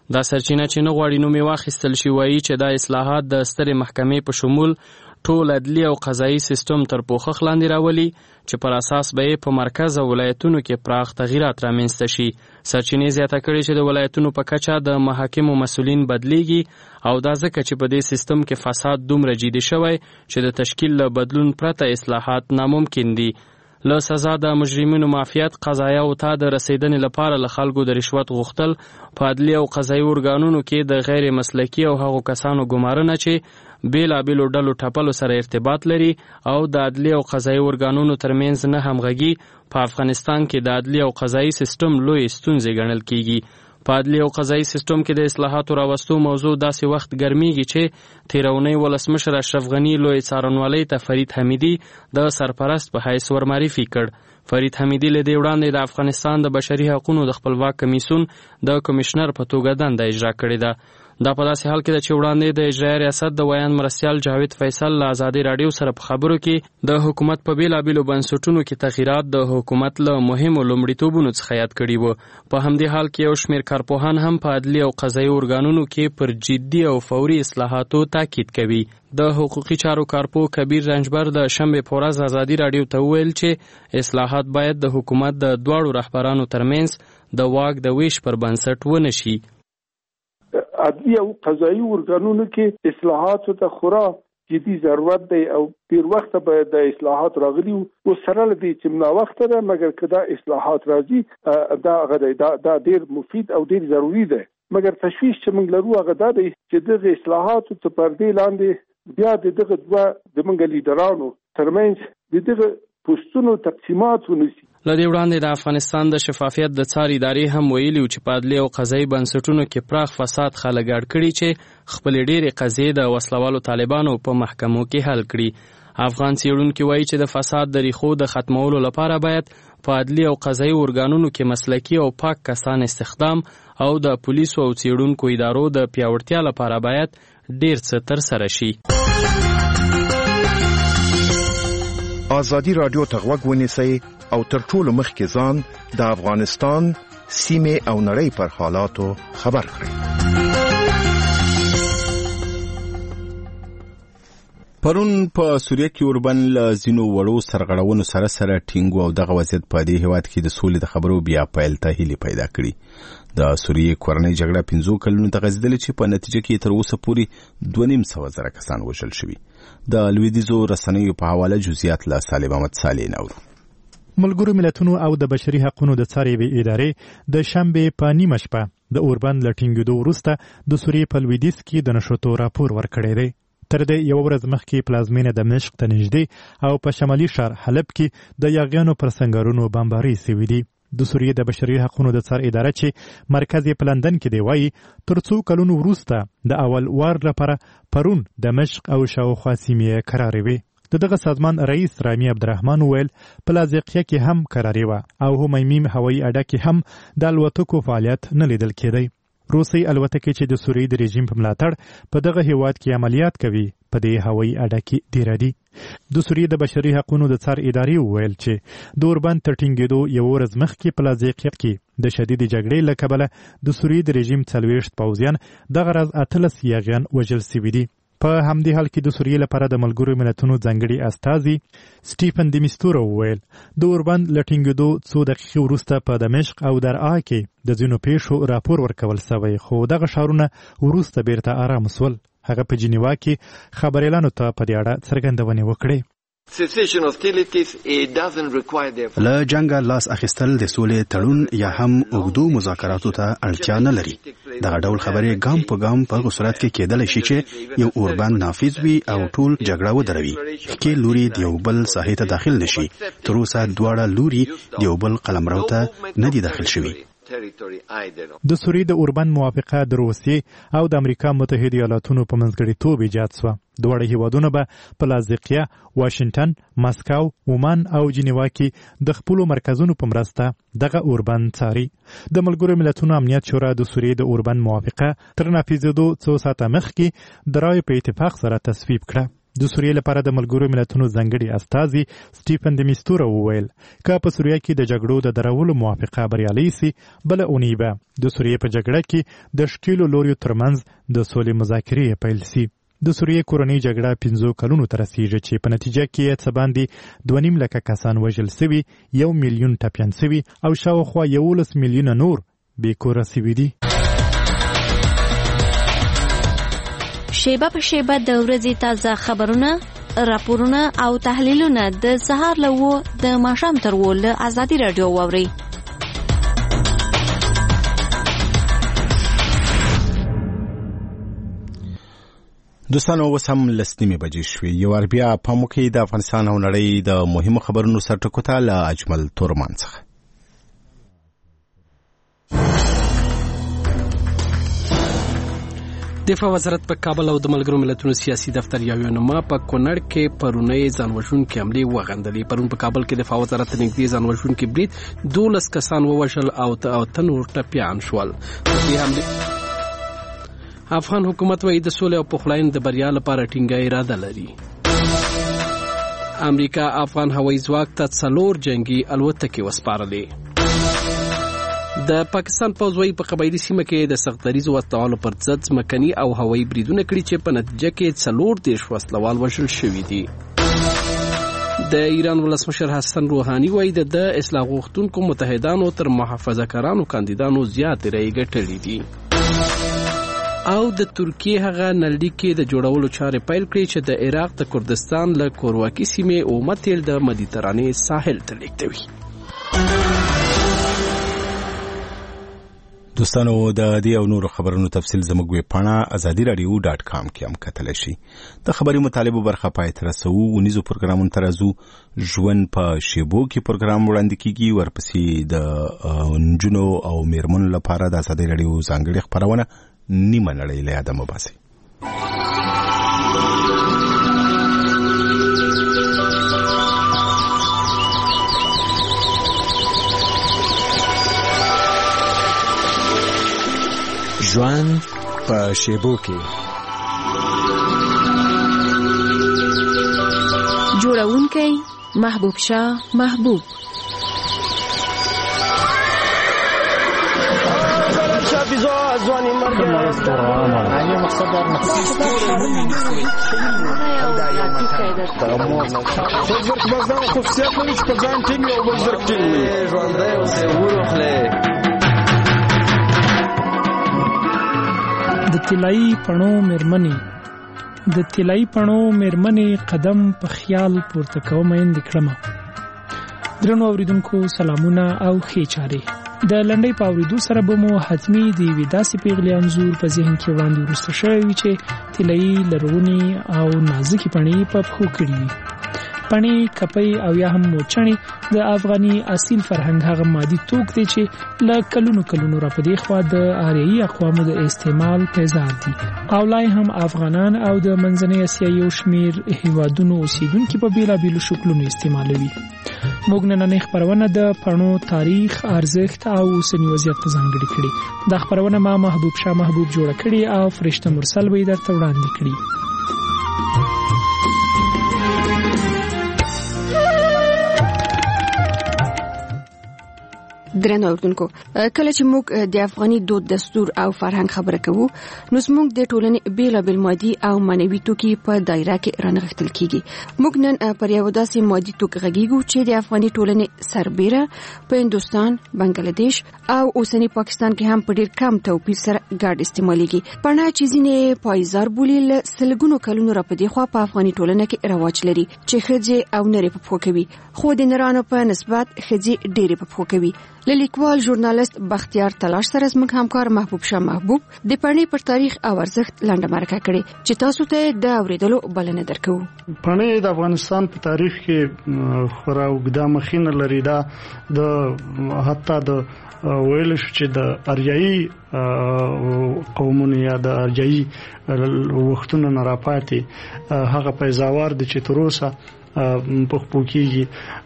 دا سرچینه چې نه غواړي نوم یې واخیستل شي وایي چې دا اصلاحات د سترې محکمې په شمول ټول عدلي او قضایي سیستم تر پوښښ لاندې راولي چې پر اساس به یې په مرکز او ولایتونو کې پراخ تغییرات رامنځته شي. سرچینې زیاته کړې چې د ولایتونو په کچه د محاکمو مسؤلین بدلیږي او دا ځکه چې په دې سیستم کې فساد دومره جدي شوی چې د تشکیل له بدلون پرته اصلاحات ناممکن دي. له سزا د مجرمینو معافیت قضایاو ته د رسیدنې لپاره له خلکو د رشوت غوښتل په عدلي او قضایي ارګانونو کې د غیر مسلکي او هغو کسانو ګمارنه چې بیلابیلو ډلو ټپلو سره ارتباط لري او د عدلي او قضایي ارګانونو ترمنځ نه همغږي په افغانستان کې د عدلي او قضایي سیستم لوی ستونزې ګڼل کیږي. په عدلي او قضایي سیستم کې د اصلاحاتو راوستو موضوع داسې وخت ګرمیږي چې تیرونی ولسمشر اشرف غني لوی څارنوالۍ ته فرید حمیدي د سرپرست په حیث ورمعرفي کړ. فرید حمیدي له دې وړاندې د افغانستان د بشري حقوقو د خپلواک کمیسیون د کمشنر په توګه دنده اجرا کړې ده. دا په داسې حال کې ده چې وړاندې د اجرایي ریاست د ویان مرستیال جاوید فیصل له ازادي راډیو سره په خبرو کې د حکومت په بیلابیلو بنسټونو کې تغییرات د حکومت له مهمو لومړیتوبونو څخه یاد کړي وو. په همدې حال کې یو شمېر کارپوهان هم په عدلي او قضایي ارګانونو کې پر جدي او فوري اصلاحاتو تاکید کوي. د حقوقي چارو کارپو کبیر رنجبر د شنبې په ورځ ازادي راډیو ته وویل چې اصلاحات باید د حکومت د دواړو رهبرانو ترمنځ د واک د ویش پر بنسټ ونه شي. عدلي او قضایي ارګانونو کې اصلاحاتو ته خورا جدي ضرورت دی او ډیر وخت به د اصلاحات راغلي او سره لدی چې نا وخت ده مګر کدا اصلاحات راځي دا غدي دا ډیر مفید او ډیر ضروری ده. مګر تشویش چې موږ لرو هغه دا دی چې دغه اصلاحاتو ته پردې لاندې بیا دغه دوه د موږ لیډرانو ترمنځ دغه پوسټونو تقسیمات ونشي. لدې وړاندې د افغانستان د شفافیت د څار ادارې هم ویلي چې په عدلي او قضایي بنسټونو کې پراخ فساد خلک اړ کړي چې خپل ډېرې قضیې د وسلوالو طالبانو په محکمو کې حل کړي. افغان څېړونکي وایي چې د فساد د ریښو د ختمولو لپاره باید په عدلي او قضایي ارګانونو کې مسلکي او پاک کسان استخدام او د پولیسو او څېړونکو ادارو د پیاوړتیا لپاره باید ډېر څه ترسره شي. ازادي راډیو ته غوږ ونیسئ او تر ټولو مخکې ځان د افغانستان سیمې او نړۍ پر حالاتو خبر کړئ. پرون په سوریه کې اوربن له ځینو وړو سرغړونو سره ټینګو او دغه وضعیت په دې هیواد کې د سولې د خبرو بیا پیل ته هیلې پیدا کړي. د سوریې کورنۍ جګړه 5 کلونو ته غځېدلې چې په نتیجه کې تر اوسه پورې 2,500 کسان وژل شوي. د لویدیځو رسنیو په حواله جزئیات له صالح محمد صالح نورو. ملګرو ملتونو او د بشري حقوقو د څارې ادارې د شنبې په نیمه شپه د اوربن له ټینګېدو وروسته د سوریې په لویدیځ کې د نشراتو راپور ورکړی دی. تر دې یو ورځ مخکې پلازمینه دمشق ته نږدې او په شمالي ښار حلب کې د یاغیانو پر سنګرونو بمباري شوې دي. د سوریې د بشري حقوقو د څار اداره چې مرکز یې په لندن کې دی وایي تر څو کلونو وروسته د اول وار لپاره پرون دمشق او شاوخوا سیمې قرارې وي. دغه سازمان رئیس رامي عبدالرحمن ویل په لاذقیه کې هم قرارې وه او همایمیم هوایي اډه کې هم د الوتکو فعالیت نه لیدل کېدی. روسي الوتکې چې د سوریې د رژیم په ملاتړ په دغه هیواد کې عملیات کوي په دې هوایي اډه کې ډیره دي. د سوریې د بشري حقوقو د څار ادارې وویل چې د اوربن تر ټینګېدو یو ورځ مخکې په لاذقیه کې د شدیدې جګړې له کبله د سوریې د رژیم 40 پوځیان دغه ورځ 18 یاغیان وژل شوي دي. په همدې حال کې د سوریې لپاره د ملګرو ملتونو ځانګړي استازي سټیفن دیمیستورو وویل د اوربن له ټینګېدو څو دقیقې وروسته په دمشق او درعا کې د ځینو پیښو راپور ورکول شوی خو دغه ښارونه وروسته بیرته آرام شول. هغه په جنیوا کې خبريالانو ته په دې اړه څرګندونې وکړې. له جنګه لاس اخیستل د سولې تړون یا هم اوږدو مذاکراتو ته اړتیا نه لري. دغه ډول خبرې ګام په ګام په صورت کې کېدلی شي چې یو اوربن نافذ وي او ټول جګړه ودروي. کې لوري د یو بل ساحې ته داخل نشي. تر اوسه دواړه لوري د یو بل قلمرو ته نه دي داخل شوي. د سوریې د اوربن موافقه د روسیې او د امریکا متحده ایالاتونو په منځګړیتوب ایجاد شوه. دواړه هیوادونه به په لاذقیه، واشنگټن، ماسکو، عمان او جنیوا کې د خپلو مرکزونو په مرسته دغه اوربن څاري. د ملګرو ملتونو امنیت شورا د سوریې د اوربن موافقه تر نافذېدو څو ساعته مخکې د رایې په اتفاق سره تصویب کړه. د سوریې لپاره د ملګرو ملتونو ځانګړي استازي سټیفن د میستوره وویل که په سوریه کې د جګړو د درولو موافقه بریالۍ سي بل اونۍ به د سوریې په جګړه کې د شکیلو لوریو ترمنځ د سولې مذاکرې پیل سي. د سوریې کورنۍ جګړه 5 کلونو ته رسیږي چې په نتیجه کې یې څه باندې 2.5 لکه کسان وژل سوي، 1 میلیون ټپیان سوي او شاوخوا 11 میلیونه نور بېکوره سوي دي. شیبه په شیبه د ورځې تازه خبرونه، راپورونه او تحلیلونه د سهار له 9 د ماښام تر 10 له ازادي رادیو واورئ. دوستانو اوس هم لسنیمې بجې شوې. یو وار بیا پام وکړئ د افغانستان او نړۍ د مهمو خبرونو سرټکو ته له اجمل تورمان څخه. دفاع وزارت په کابل او د ملګرو ملتونو سیاسي دفتر یونما په کونړ کې پرونی ځانوژونکي حملې وغندلې. پرون په کابل کې دفاع وزارت نږدې ځانوژونکي برید 12 کسان ووژل او 8 نور ټپیان شول. افغان حکومت وايي د سولې او پخلاینې د بریا لپاره ټینګه اراده لري. امریکا افغان هوایي ځواک ته 4 جنگي الوتکې وسپارلې. د پاکستان پوځ وايي په قبایلي سیمه کې د سختدریزو وسلوالو پر ضد ځمکني او هوایي بریدونه کړي چې په نتیجه کې 4 وسلوال وژل شوي دي. د ایران ولسمشر حسن روحاني وايي د اصلاح غوښتونکو متحدانو تر محافظه کارانو کاندیدانو زیات رایې ګټلې دي. او د ترکیې هغه نلډي کې د جوړولو چارې پیل کړې چې د عراق د کردستان له کورواکي سیمې اومه تیل د مدیترانې ساحل ته لیږدوي. دوستانو د دې او نورو خبرونو تفصیل زموږ ویب پاڼه azadiradio.com کې هم کتلی شي. د خبري مطالبو برخه پای ته رسو. ونیزو پروګرامونو ته راځو. ژوند په شیبو کې پروګرام وړاندې کیږي، ورپسې د نجونو او میرمنو لپاره د ازادي راډیو ځانګړې خبرونه نیمه نړۍ له یاده مه باسئ. ژوند په شیبو کې جوړونکی محبوب شاه محبوب. د طلایي پڼو میرمنې قدم په خیال پورته کوم اند کړم. درنو اوریدونکو سلامونه او ښې چارې. د لنډۍ په اوریدو سره به مو حتمی د یوې داسې پیغلې انځور په ذهن کې وړاندې وروسته شوی وي چې طلایي لرغونې او نازکې پڼې په پښو کړي وي. پڼې، کپۍ او یا هم موچڼې د افغاني اصیل فرهنګ هغه مادي توک دی چې له کلونو را په دې خوا د آریایي اقوامو د استعمال پیزار دي او لا هم افغانان او د منځنۍ اسیا یو شمیر هیوادونو اوسیدونکي په بیلابیلو شکلونو استعمالوي. موږ نننۍ خپرونه د پڼو تاریخ، ارزښت او اوسني وضعیت ته ځانګړې کړې. دا خپرونه ما محبوب شاه محبوب جوړه کړې او فرشته مرسل به یې درته وړاندې کړي. درنو اوردونکو، کله چې موږ د افغاني دود، دستور او فرهنګ خبره کوو، نو موږ د ټولنې بیلابیل مادي او معنوي توکي په دایره کې رانغښتل کیږي. موږ نن پر یو داسې مادي توک غږیږو چې د افغاني ټولنې سربېره په هندوستان، بنگلاديش او اوسنی پاکستان کې هم په ډیر کم توپیر سره ګډ استعمالېږي. پڼه چې ځینې پایزار بولي له سلګونو کلونو را په دې خوا په افغاني ټولنه کې رواج لري چې ښځې او نرۍ په پښو کوي، خو د نرانو په نسبت ښځې ډېرې په پښو کوي. لیکوال ژورنالیست بختیار تلاش سره زموږ همکار محبوب شاه محبوب د پڼې پر تاریخ او ارزښت لنډه مرکه کړې چې تاسو ته د اوریدلو بلنه درکوو. پڼې د افغانستان په تاریخ کې خورا اوږده مخینه لري. دا د حتی د ویل شو چې د اریایي قومونه یا د ارجایي وختونو نه راپاتې هغه پیزاوار د چې تر اوسه په خپوکیږي.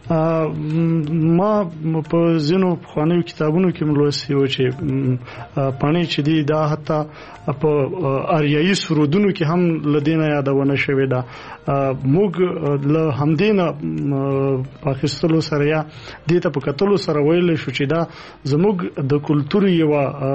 ما په ځینو خوانیو کتابونو کې ملوثي و چې پانی چې دی دا حتی په اریایي سرودونو کې هم لدینه یادونه شوې ده. موږ له همدینه پاکستان سره یا دته په کتلو سره ویل شو چې دا زموږ د کلتور یو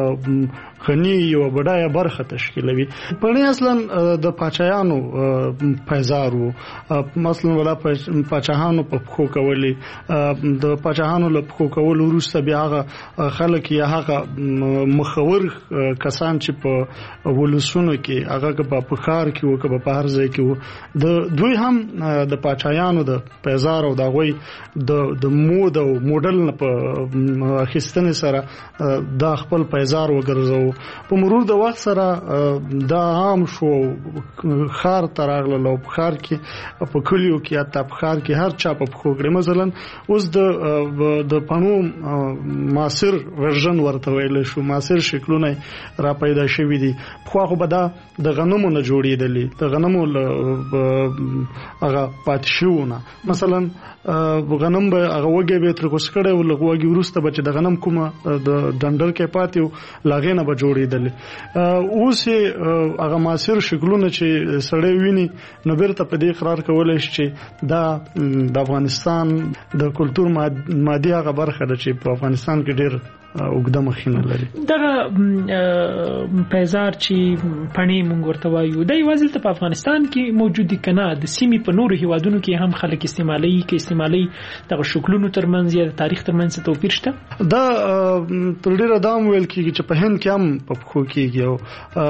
غنی یو بډایه برخه تشکیلوي. پانی اصلا د پاچایانو پیزار وو، مثلا ولا پاچاهانو په خو کولی د پاچاهانو له خو کول وروسته بیا هغه خلک یا هغه مخور کسان چې په ولسونو کې هغه په ښار کې او په هر ځای کې د دوی هم د پاچایانو د پیزار او د غوي د مود او موډل په اخیستنې سره د خپل پیزار وګرځو. په مرور د وخت سره دا عام شو، خار تراغله لو خار کې په کلیو کې یا په خار کې هر چا په خوګړې. مثلا اوس د پانو معاصر ورژن ورته ویل شو، معاصر شکلونه را پیدا شوي دي. خو به دا د غنمو نه جوړېدلې، د غنمو هغه پاتشونه مثلا غنم به هغه وګي به تر کوسکړې او لغوږي ورسته بچ د غنم کومه د ډنډر کې پاتیو لاغې نه به جوړېدلې. اوس هغه معاصر شکلونه چې سړې ویني نو بیرته په دې قرار کولای شي چې دا د افغانستان د کلتور مادي هغه برخه ده چې په افغانستان کې ډېر وګړه مخینه لري. دا پیزار چې پانی مونږ ورته وایو د یوازې په افغانستان کې موجود دي کنه د سیمې په نورو هیوادونو کې هم خلک استعمالي د شکلونو ترمنځ یا د تاریخ ترمنځ توپیر شته. دا تر ډیره دام ویل کیږي چې په هند کې هم په خو کېږي او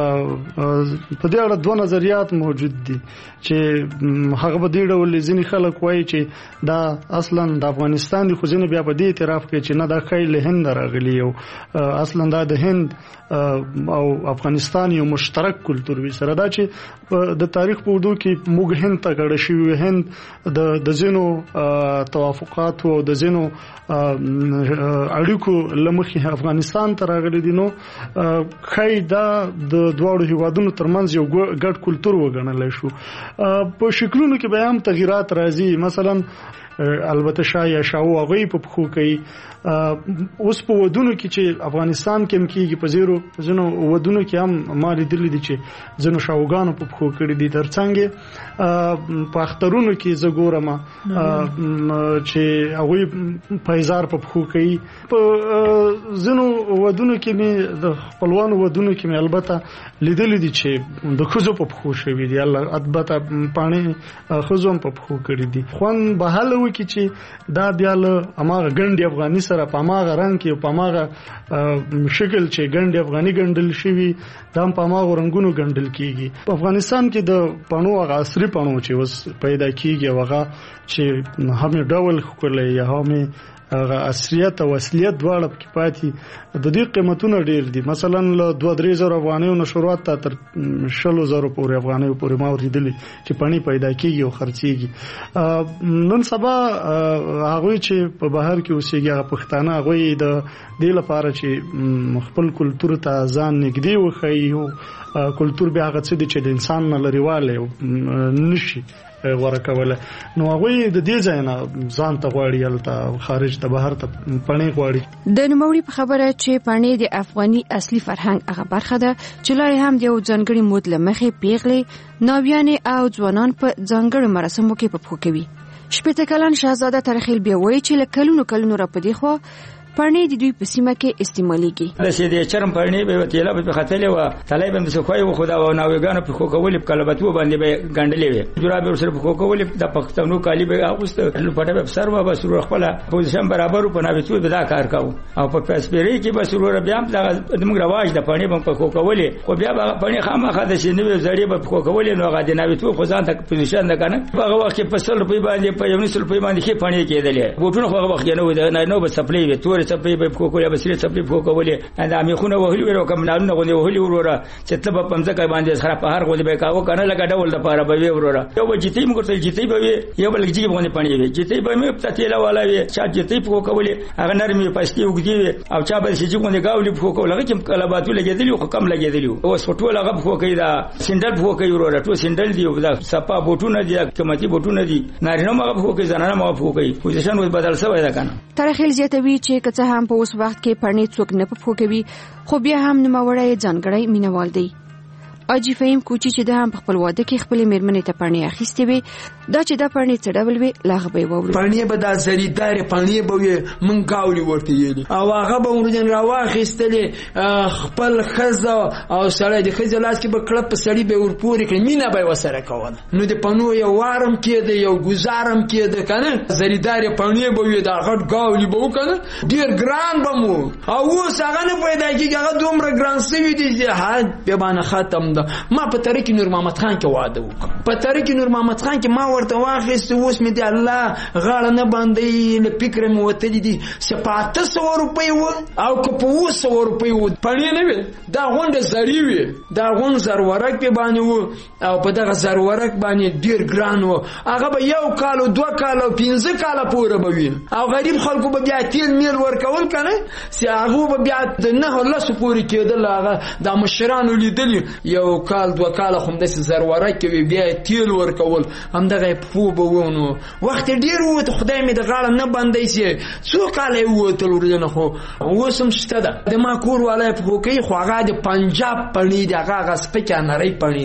په دې اړه دوه نظریات موجود دي چې هغه به دې ډول ځینې خلک وایي چې دا اصلا د افغانستان د خو ځینې بیا په دې اعتراف کوي چې نه دا خیل هند راغلی او اصلا دا د هند او افغانستان یو مشترک کلتور وي سره دا چې د تاریخ په وډو کې موږ هند ته غړ شوی هند د زینو توافقات او د زینو اړیکو لمخې افغانستان ته راغلي دي. نو خایدا د دوړو هیوادونو ترمنځ یو ګډ کلتور وګڼل شو. په شکلونو کې به هم تغیرات راځي. مثلا البته شای شاو هغه په خو کوي اوس په ودونو کې چې افغانستان کې مکیږي په زینو ودونو کې هم مالي دلی دي چې زینو شاوګانو په خو کړی دي. ترڅنګ په اخترونو کې زګورما چې هغه پیزار په خو کوي. په زینو ودونو کې می د خپلوانو ودونو کې می البته لیدل دي چې د خوځو په خو شوی دي. الله البته پانی خوځوم په خو کړی دي. خوان بهاله کی چې دا بیا له اماغه ګنډي افغاني سره په اماغه رنگ کې په اماغه شکل چې ګنډي افغاني ګنډل شوی دا په اماغه رنگونو ګنډل کیږي. په افغانستان کې د پانو هغه عصري پانو چې اوس پیدا کیږي هغه چې هم ډول خولې یا هم هغه اصلیت او اصلیت دواړه کې پاتې د دې قیمتونه ډېر دي. مثلا له 2-3 افغانیو نه شروعات تر 100,000 پورې افغانیو پورې ما ورېدلې چې پانی پیدا کیږي او خرڅيږي. نن سبا هغه چې په بهر کې اوسېږي هغه پښتانه هغه د دې لپاره چې خپل کلتور ته ځان نږدې وښيي او کلتور به هغه څه دي چې د انسان نه لريواله نشي ورکوله. نو هغه د دې ځای نه ځان ته غواړي الته خارج ته بهر ته پانی غواړي. د نوموړي په خبره چې پانی د افغاني اصلي فرهنګ هغه برخه ده چې لای هم د ځانګړي مود لمخې پیغلې ناویانې او ځوانان په ځانګړي مراسمو کې په پخو کوي. شپږ کلن شاهزاده ترخیل بیا وایي چې کلونو را پدې خو پرنی د دوی په سیمه کې استعماليږي. د سیدې چرم پرنی به تیلا په خطلې و طالب هم څه خوای و خدا و ناوګانو په خو کول په کلبتو باندې به ګنډلې وي. جراب سره په خو کول د پښتنو کالی به اوست په ډېر سر و بسرو خپل پوزیشن برابر په ناوېتو به دا کار کاو او په پاسپری کې بسرو بیا د موږ رواج د پرنی په خو کول خو بیا پرنی خامخا د شنو زړې په خو کول نو غاډ ناوېتو خو ځان ته پوزیشن نه کنه هغه وخت په سل په باندې په یو نسل په باندې کې پرنی کېدلې بوټونو هغه وخت نه و نو به سپلې و تور څپې به کوکولې بسری څپې کوکولې دا میخونه وهلي ورو کوم نالونه غوډي وهلي وروره چې تل په پمځه باندې سره په هر غوډي به کاوه کنه لګا ډول د پاره به وروره یو جتی موږ ته جتی به یو بل جتی باندې پانی وي جتی به مې په تیلا والا وي چې جتی کوکولې هغه نرمي پښتي وګدي او چا به شي باندې گاولي کوکول هغه چې کلباتو لګیدلی خو کم لګیدلی او سټول هغه کوکې دا سندل کوکې وروره ټول سندل دی دا صفا بوټونه دي قیمتي بوټونه دي نارینه مغه کوکې زنانه مغه کوکې پوزیشن وځ بدل شوی دا کنه تاریخ زیاتوي چې کڅه هم په اوس وخت کې پړنی څوک نه پوکوي خو بیا هم نوموړی ځانګړی مینوال دی. اجي فهم کوچی چې د هم خپل واده کې خپل میرمنې ته پړنی اخیستې وي دا چې دا پړنی څه ډول وي لاغه به ووري پړنی به د زریدار پړنی به من گاولي ورته یلی او هغه به ورجن راواخستلې خپل خزه او سړی د خزه لاس کې به کړه په سړی به ورپورې کړي مینه به وسره کوله نو د پنو یو وارم کېده یو گزارم کېده کنه زریدار پړنی به وي دا غټ گاولي به وکنه ډیر ګران به مو او اوس هغه نه پیدا کیږي هغه دومره ګران سوي دي چې حد به باندې ختم ما په طریق نور محمد خان کې واده وکړ په طریق نور محمد خان کې ما ورته واخیست اوس مې دی الله غاړه نه باندې له فکر مې وتلی دي 700 روپۍ و او که په 200 روپۍ و پړې نه وي دا غونډه زری وي دا غون زرورک په باندې و او په دغه زرورک باندې ډیر ګران و هغه به یو کال 2 کال 15 کال پورې به وي او غریب خلکو به بیا تیل میل ورکول کنه چې هغه به بیا نه لاسو پورې کېدل هغه د مشرانو لیدلی یو کال 2 کال هم د زرورک کې بیا تیل ورکول هم دغه پو به ونه وخت ډیر وته خدای مې د غاړه نه باندې شي څو کال وته ورنه خو وسم شته ده د ما کور والای په کوي خو هغه د پنجاب پړنی دغه غسپکه نری پړنی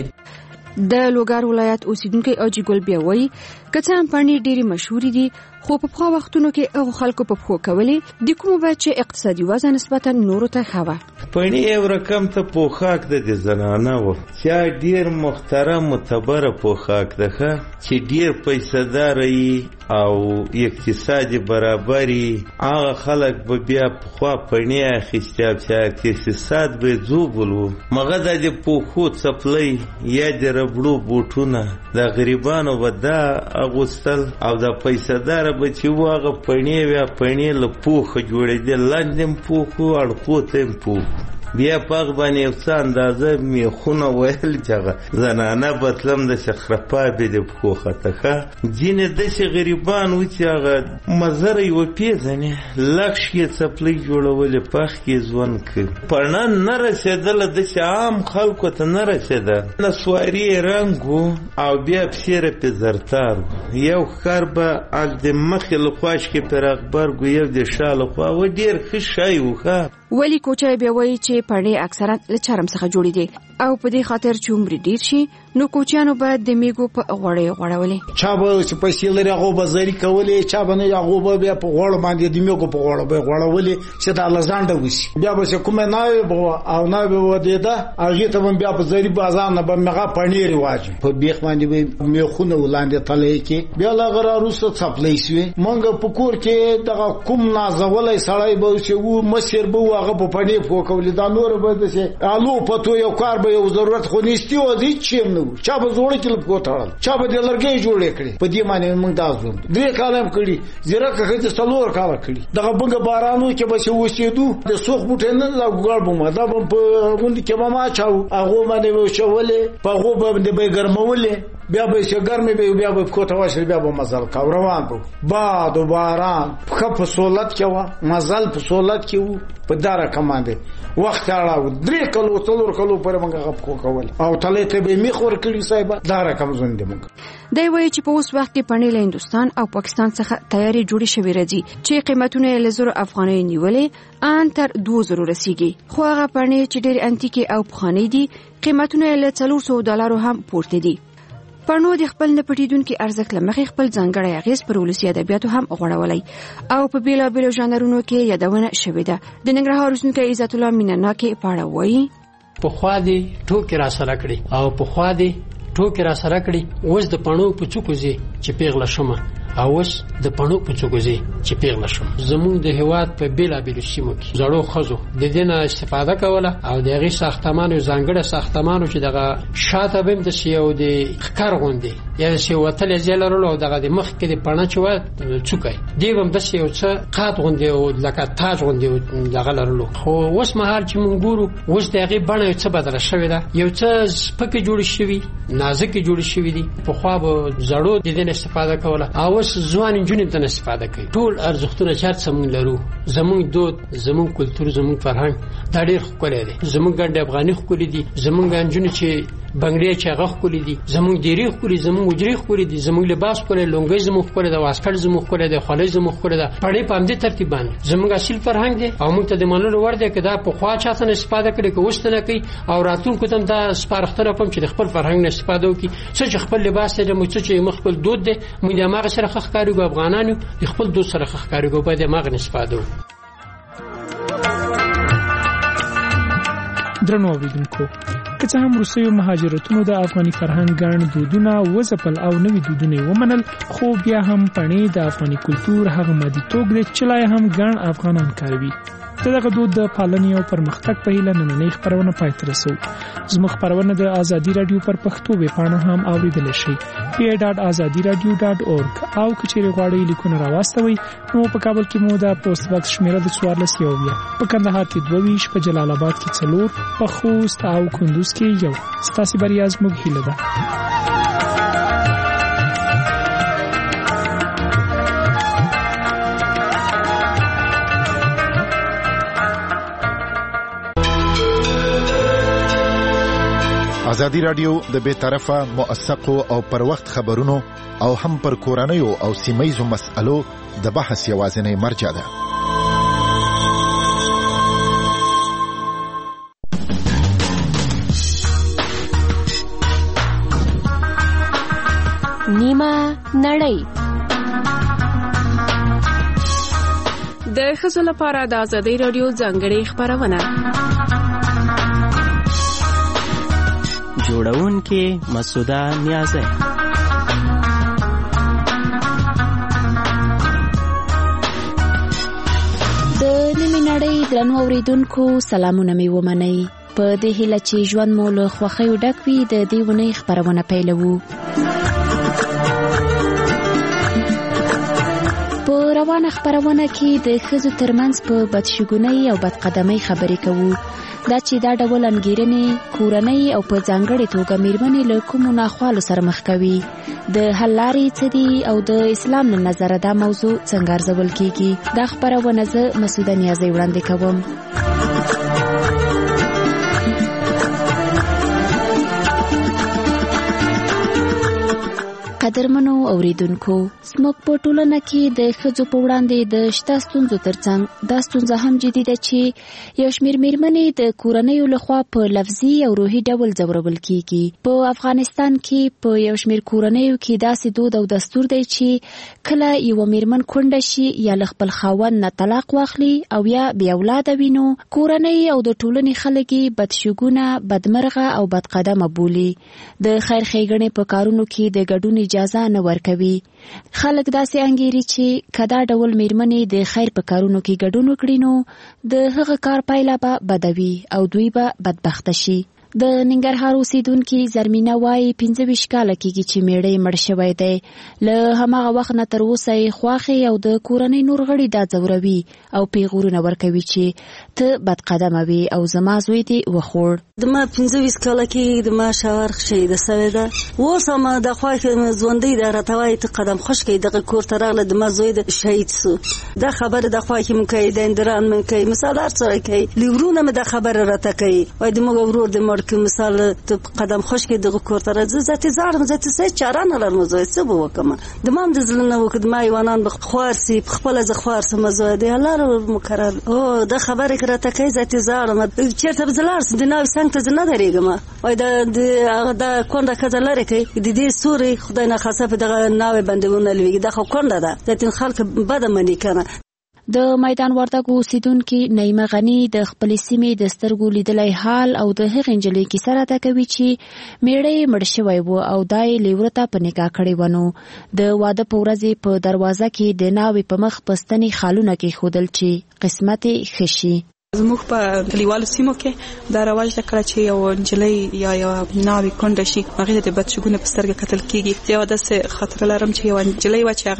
د لوګار ولایت اوسیدونکو اجي ګل بیا وایي کڅه هم پړنی ډیری مشهور دي خو په خو وختونو کې هغه خلکو په خو کولې د کوم بچ اقتصادي وضع نسبتا نورو ته خوا پړنی یو رقم ته پوخاک د زنانه و چې ډیر محترم معتبر پوخاک ده چې ډیر پیسې او اقتصادي برابرۍ هغه خلک به بیا خو پړنی اخیسته چې اقتصاد به زوبلو مګر د پوخو څپلې یا د ربړو بوټونه د غریبانو ودا اغوستل او د پیسې بچي واغه پړنی ویا پړنی له پوخه جوړېدل لاندې پوخو اړخو ته پوخ بیا پاک باندې یو څه اندازه میخونه ویل چې زنانه بتلم د شخرپا به د پوخه تخه ځینې د غریبان و چې هغه مزر یو پیژنې لکش یې څپلې جوړولې پاک کې ځوان کې پړنه نه رسېدل د عام خلکو ته نه رسېده نسواري رنګو او بیا پسیره په زرتار یو خر به ال د مخې له خواش کې پر اخبار ګو یو د شاله خوا و ډیر ښه شی وخه ولی کوچای بیا وایي چې پړنی اکثرا له چرم څخه جوړې دي او په دې خاطر چې عمر ډیر شي نو کوچیانو باید د میګو په غوړې غوړولې چا به چې پیسې لري هغه به زری کولې چا به نه هغه به بیا په غوړ باندې د میګو په غوړ به غوړولې چې دا لزانډه وسی بیا به کومه نه او نه به ودیدا هغه ته بیا په زری بازار نه به مغه پړنی رواج په بیخ باندې به میخونه ولاندې تلې کې بیا لا غره روسه څپلې شوی مونږ په کور کې دغه کوم نازولې سړی به چې و مسیر به هغه په پړنی پوکولې دا نور به دسه الو پتو یو کار به یو ضرورت خو نشتی و دي چې نو چا به جوړ کړي په کوټړل چا به د لرګي جوړ کړي په دې معنی موږ تاسو درې کالم کړي زیرا که د څلور کال کړي دغه بنګ بارانو کې به وشیدو د سوخ بوټه نه لا ګړ بوم دا په غوند کې ما چاو هغه باندې وشولې په هغه باندې به ګرمولې بیا به چې ګرمه به بیا به کوټه واشه بیا به مزل کا روان بو باد و باران خپ سہولت کې و مزل په سہولت کې و په دارا کمانده وخت اړه 3 کلو 4 کلو پر موږ غپ کو کول او تلې ته به میخور کړی صاحب دارا کم زوند موږ دی وایي چې په اوس وخت کې پړنی له هندستان او پاکستان څخه تیاری جوړی شوی راځي چې قیمتونه له 1000 افغانۍ نیولې ان تر 2000 رسیدي خو هغه پړنی چې ډېر انتیکي او پخوانی دي قیمتونه له $400 هم پورته دي پړنو د خپل نه پټیدونکو ارزښت لمخې خپل ځانګړی اغیز پر ولسی ادبیاتو هم غوړولای او په بیلابیلو ژانرونو کې یادونه شوې ده د ننګرهار اوسیدونکو عزت الله مینناکي پاړه وایي په خوا دي ټوکې را سره کړی او په خوا دي ټوکې را سره کړی اوس د پړنو په چوکوزي چې پیغله شمه او اوس د پڼو په څوګوزي چې پیغله شو زموږ د هواد په بیلابیلو سیمو کې زړو خزو د دې نه استفاده کوله او دغه ساختمانو ځانګړي ساختمانو چې دغه شاته بیم د سیو د خکر غوندي یا سی وتل زیلرلو او دغه د مخ کې د پڼه چوه څوکای دی هم د سیو څه قات غوندي او لکه تاج غوندي دغه لرلو خو اوس مهال چې مونږ ګورو اوس دغه بڼه څه بدله شوې ده یو څه سپکه جوړ شوی نازک جوړ شوی دي په خوا به زړو د دې استفاده کوله او اوس ځوان انجونې ته استفاده کوي ټول ارزښتونه چې څمون لرو زموږ دود زموږ کلچر زموږ فرهنګ دا ډېر ښکلی دی زموږ ګنډ افغاني ښکلی دي زموږ انجونې چې بنگړي چې هغه ښکلی دي زموږ دیری ښکلی زموږ وجري ښکلی دي زموږ لباس ښکلی لونګۍ زموږ ښکلی د واسکټ زموږ ښکلی د خولۍ زموږ ښکلی ده پړې په همدې ترتیب باندې زموږ اصل فرهنګ دی او موږ ته د منلو وړ دی که دا پخوا چاته نه استفاده کړي که اوس ته نه کوي او راتلونکو ته هم دا سپارښتنه کوم چې د خپل فرهنګ نه استفاده وکړي څه چې خپل لباس دی موږ څه چې موږ خپل دود دی موږ د هماغه سره ښه ښکارېږو افغانان یو د خپل دود سره ښه ښکارېږو باید د هماغه نه استفاده وکړو. درنو اوریدونکو که څه هم روسیو مهاجرتونو د افغاني فرهنګ ګڼ دودونه وځپل او نوي دودونه ومنل خو بیا هم پڼې د افغاني کلتور هغه مادي توک دی چې لا هم ګڼ افغانان کاروي. دغه دود د پالنې او پرمختګ په هیله نننۍ خبرونه پای ته رسو. زموږ خبرونه د ازادي رادیو پر پښتو ویبپاڼه هم اوریدلی شئ pa.azadiradio.org او که چیرې غواړئ لیکونه راواستوئ نو په کابل کې مو د پوسټ باکس شمیره د 14 په کندهار کې 22 په جلال آباد کې 4 په خوست او کندوز کې 1 ستاسو بریا زموږ هیله ده. ازادي رادیو د بے طرفه موثقو او پر وخت خبرونو او هم پر کورنیو او سیمایزو مسألو د بحث یوازینی مرجع ده. نیمه نړۍ د ښځو لپاره د ازادي رادیو ځانګړې خبرونه جوړونکې مسعوده نیازی. د نیمه نړۍ درنو اوریدونکو سلامونه مې ومنئ. په دې هیله چې ژوند مو له خوښیو ډک وي د دې ونې خبرونه پیلوو. په روانه خبرونه کې د ښځو ترمنځ په بدشګونۍ او بدقدمۍ خبرې کوو. دا چې دا ډول انګیرنې کورنۍ او په ځانګړې توګه میرمنې له کومو ناخوالو سره مخ کوي د حل لارې څه دي او د اسلام له نظره دا موضوع څنګه ارزول کیږي. دا خبرونه زه مسعوده نیازی وړاندې کوم. قدرمنو اوریدونکو زموږ په ټولنه کې د ښځو په وړاندې د شته ستونزو ترڅنګ دا ستونزه هم جدي ده چې یو شمېر میرمنې د کورنیو لخوا په لفظي او روحي ډول ځورول کیږي. په افغانستان کې په یو شمېر کورنیو کې داسې دود او دستور دی چې کله یو میرمن کونډه شي یا له خپل خاوند نه طلاق واخلي او یا بې اولاده وي نو کورنۍ او د ټولنې خلک یې بدشګونه بدمرغه او بدقدمه بولي. د خیر ښېګڼې په کارونو کې د ګډون اجازه نه ورکوي. خلک داسې انګیري چې کدا ډول میرمنې د خیر په کارونو کې ګډون وکړي نو د هغه کار پایله به بدوي او دوی به بدبخته شي. د ننګرهار اوسیدونکي زرمینه وايي 25 کاله کېږي چې میړه مړ شوی دی. له هماغه وخت نه تر اوسه یې خواښې او د کورنۍ نور غړي دا ځوروي او پیغورونه ورکوي چې ته بدقدمه وي او زما زوی دې وخوړ. د ما 25 کاله کېږي د ما شاور شهیده سوې ده. اوس هم د خواښې ژوندۍ ده راته وایي ته قدم خوش کړې دغه کور ته راغله د ما زوی د شهید سو. دا خبره د خواښې مې کوي د اندران مې کوي مثال هر څه کوي لیورونه مې د خبره راته کوي وایي د موږ ورور د مړ که مثال ته قدم خوش کې دغه کور ته راځه ذاتي زارم ذاتي څه چاره نه لرم زه څه به وکم د مام د زلنه وکد ما ایوانان به خوارسي خپل ز خوارسه مزه دی الله مکرر او د خبره کړه کوي ذاتي زارم چیرته بزلارس د ناوي څنګه ته نه درېګم وای د کونډه کزه لري کوي د دې سوري خدای نه خاصه په دغه ناوي باندې ونه لوي د خو کونډه ده ځکه خلک بده منی کنه. د میدان وردګو اوسیدونکو نعیمه غنی د خپل سیمې د سترګو لیدلای حال او د هغې نجلۍ کیسه راته کوي چې میړه مړ شوی و او دای لیورته په نکاح کړی ونو د واده په ورځ په دروازه کې د ناوې په مخ پستنی خالونه کې خودل چې قسمت خشي. زموږ په کلیوالو سیمو کې دا رواج د کړه چې یو نجلۍ یا یو ناوې کونډه شي هغه د بدشګونه په سترګه کتل کیږي. یو داسې خاطر لرم چې یو نجلۍ و چې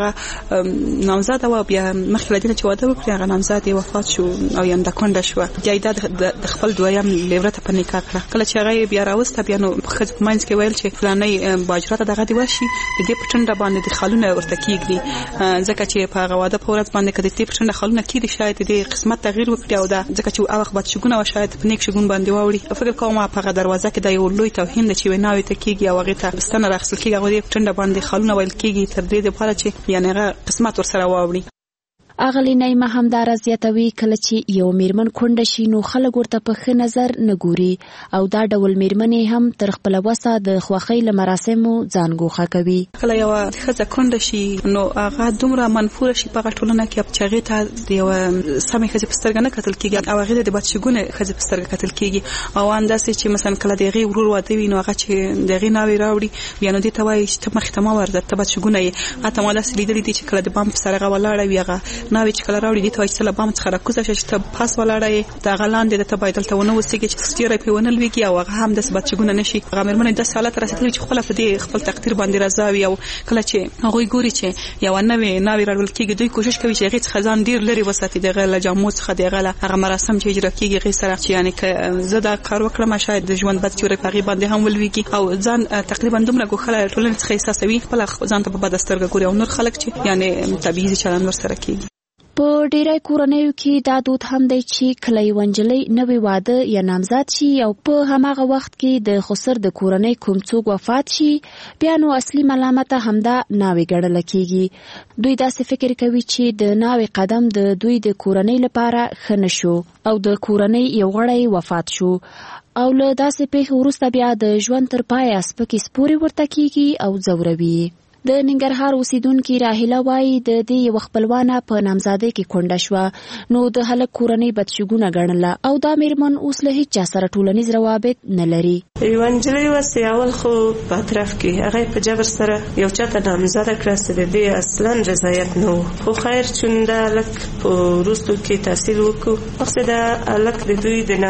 هغه نامزاده و بیا مخکې لدینه چې واده وکړي هغه نامزاد وفات شو او یا د کونډه شو بیا د خپل دویم لیورته په نکاح کړه. کله چې هغه بیا راوسته بیا نو خځ په منځ کې ویل چې فلانه باجراته دغه دی وشي د دې پټنډه باندې د خالونه ورته کیږي ځکه چې په هغه واده په ورځ باندې کده دې پټنډه خالونه کیږي شاید د قسمت تغییر وکړي او دا چې او وخت شګونه او شاید په نیک شګون باندې واوړي. فکر کوم په دروازه کې د یو لوی توهین د چې وناوي ته کیږي او هغه ته ستنه راخصل کیږي هغه د ټنډه باندې خالونه ویل کیږي تر دې لپاره چې یعنی هغه قسمت ورسره واوړي. اغلی نعیمه همدار زیاتوي کله چې یو میرمن کونډه شي نو خلک ورته په ښه نظر نه ګوري او دا ډول میرمنې هم تر خپل وسه د خوښۍ له مراسمو ځان ګوښه کوي. کله یو ښځه کونډه شي نو هغه دومره منفوره شي په ټولنه کې چې هغه ته د یو سمې ښځې په سترګه نه کتل کیږي او هغه د بدشګونه ښځې په سترګه کتل کیږي او انداسې چې مثلا کله دغه ورور واده وي نو هغه چې دغه ناوي راوړي بیا نو دې ته وایي چې مخ ته ما ورته ته بدشګونه یې اته ماده لیدلې دي چې کله د بام په سره ولاړه وي هغه ناوي چې کله راوړي دي ته چې بام څخه راکوزه شي چې پاس ولاړه دا غلاندې د تبایدل ته ونه وسیږي چې ستیره په ونه لويږي او هغه هم د ثبات چګونه نشي. هغه مرمنه د حالت رسیدلی چې خپل په دې خپل تقدیر باندې رضا وي او کله چې هغه ګوري چې یو ناوي راول کېږي دوی کوشش کوي چې هغه خزان ډیر لري وساتي دغه لجامو څخه دغه هغه مراسم چې اجرا کیږي غي سره چې یعنی ک زدا کار وکړم شاید د ژوند بد چورې پغي باندې هم ولويږي او ځان تقریبا دومره ګوخله ټولنه څخه احساسوي خپل ځان ته په بد سترګه ګوري او نور خلک چې یعنی طبيعي چلند ورسره کوي. په ډیری کورنیو کې دا دود هم دی چې کله یو نجلۍ نوی واده یا نامزاد شي او په هماغه وخت کې د خسر د کورنۍ کوم څوک وفات شي بیا نو اصلي ملامت همدا ناوې ګڼل کیږي. دوی داسې فکر کوي چې د ناوې قدم د دوی د کورنۍ لپاره ښه نشو او د کورنۍ یو غړی وفات شو او له داسې پیښې وروسته بیا د ژوند تر پایه سپکې سپورې ورته کیږي او ځوروي. د ننګرهار اوسیدونکو راهیله وایي د دې یو خپلوانه په نامزادۍ کې کونډه شوه نو د هلک کورنۍ بدشګونه ګڼله او دا میرمن اوس له هیڅ چا سره ټولنیز روابط نه لري. یو نجلۍ وسې اول خو په اطراف کې هغه په جبر سره یو چاته نامزاده کړه چې د دې اصلا رضایت نه و خو خیر چون دا هلک په وروستو کې تحصیل وکړو مقصد دا هلک د دوی د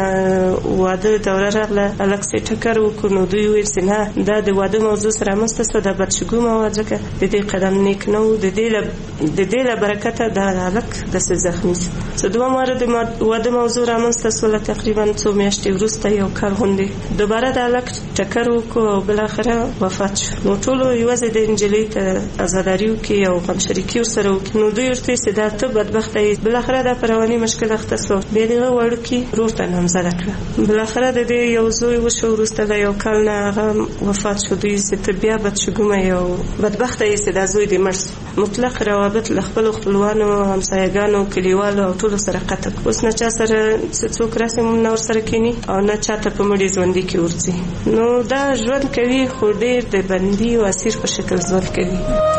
واده دوره راغله هلک سې ټکر وکړو نو دوی ویل چې نه دا د واده موضوع سره رامنځته شوه د بدشګو مواد د دې قدم نیک نه و د دې له برکته دا هلک داسې زخمي شو. څه دوه واره د واده موضوع رامنځته شوله تقریبا څو میاشتې وروسته یو کال غوندې دوباره د هلک ټکر وکړو او بالاخره وفات شو. نو ټولو یوازې د نجلۍ ته عزاداري وکړي او غمشریکي ورسره وکړي نو دوی ورته چې دا ته بدبخته یې بالاخره دا په رواني مشکل اخته شو بیا د هغه وړوکي ورور ته نامزاده کړه. بالاخره د دې یو زوی وشو وروسته د یو کال نه هغه وفات شو. دوی چې ته بیا بدشګومه یو بدبخته یې چې دا زوی دې مړ شو. مطلق روابط له خپلو خپلوانو همسایګانو کلیوالو او ټولو سره قطع. اوس نه چا سره څوک راسي نه ورسره کینی او نه چاته په مړي ژوندي کې ورځي. نو دا ژوند کوي خو ډېر د بندي او اسیر په شکل ژوند کوي.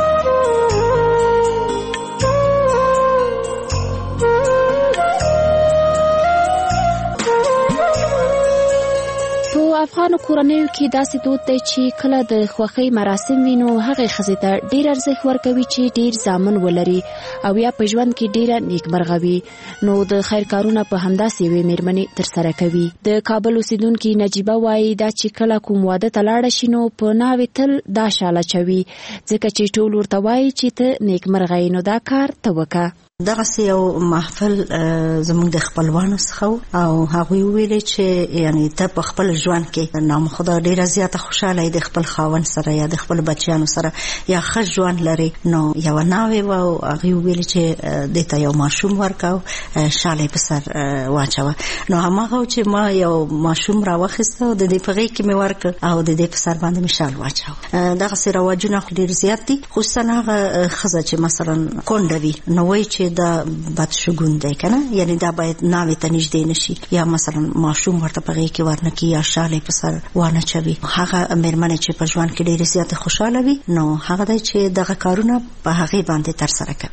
افغانو کورنیو کې داسې دود دی چې کله د خوښۍ مراسم وي نو هغې ښځې ته ډېر ارزښت ورکوي چې ډېر زامن ولري او یا په ژوند کې ډېره نیکمرغه وي نو د خیر کارونه په همداسې یوې میرمنې ترسره کوي. د کابل اوسیدونکي نجیبه وایي دا چې کله کوم واده ته لاړه شي نو په ناوې تل دا شال اچوي ځکه چې ټول ورته وایي چې ته نیکمرغه یې نو دا کار ته وکړه. دغه یو محفل زموږ د خپلوانو څخه او هغوی ویلې چې یعنی ته په خپل ژوند کې نام خدا ډیره زیاته خوشاله د خپل خاوند سره یا د خپل بچیانو سره یا ښه ژوند لري نو یو ناوې و او هغوی ویلې چې دې ته یو ماشوم ورکاو شال په سر واچوه. نو هماغه چې ما یو ماشوم راوخیسته د دې په غېږ کې مې ورکړ او د دې په سر باندې مې شال واچاوه. دغسې رواجونه خو ډېر زیات دي خصوصا هغه ښځه چې مثلا کونډه وي نو وایي چې دا بدشګون دی کنه یعنی دا باید ناوې ته نږدې نشي یا مثلا ماشوم ورته په غېږ کې ورنکي یا شال په سر وانه چوي. هغه میرمنې چې په ژوند کې ډېرې زیاتې خوشاله وي نو هغه دی چې دغه کارونه په هغې باندې ترسره کوي.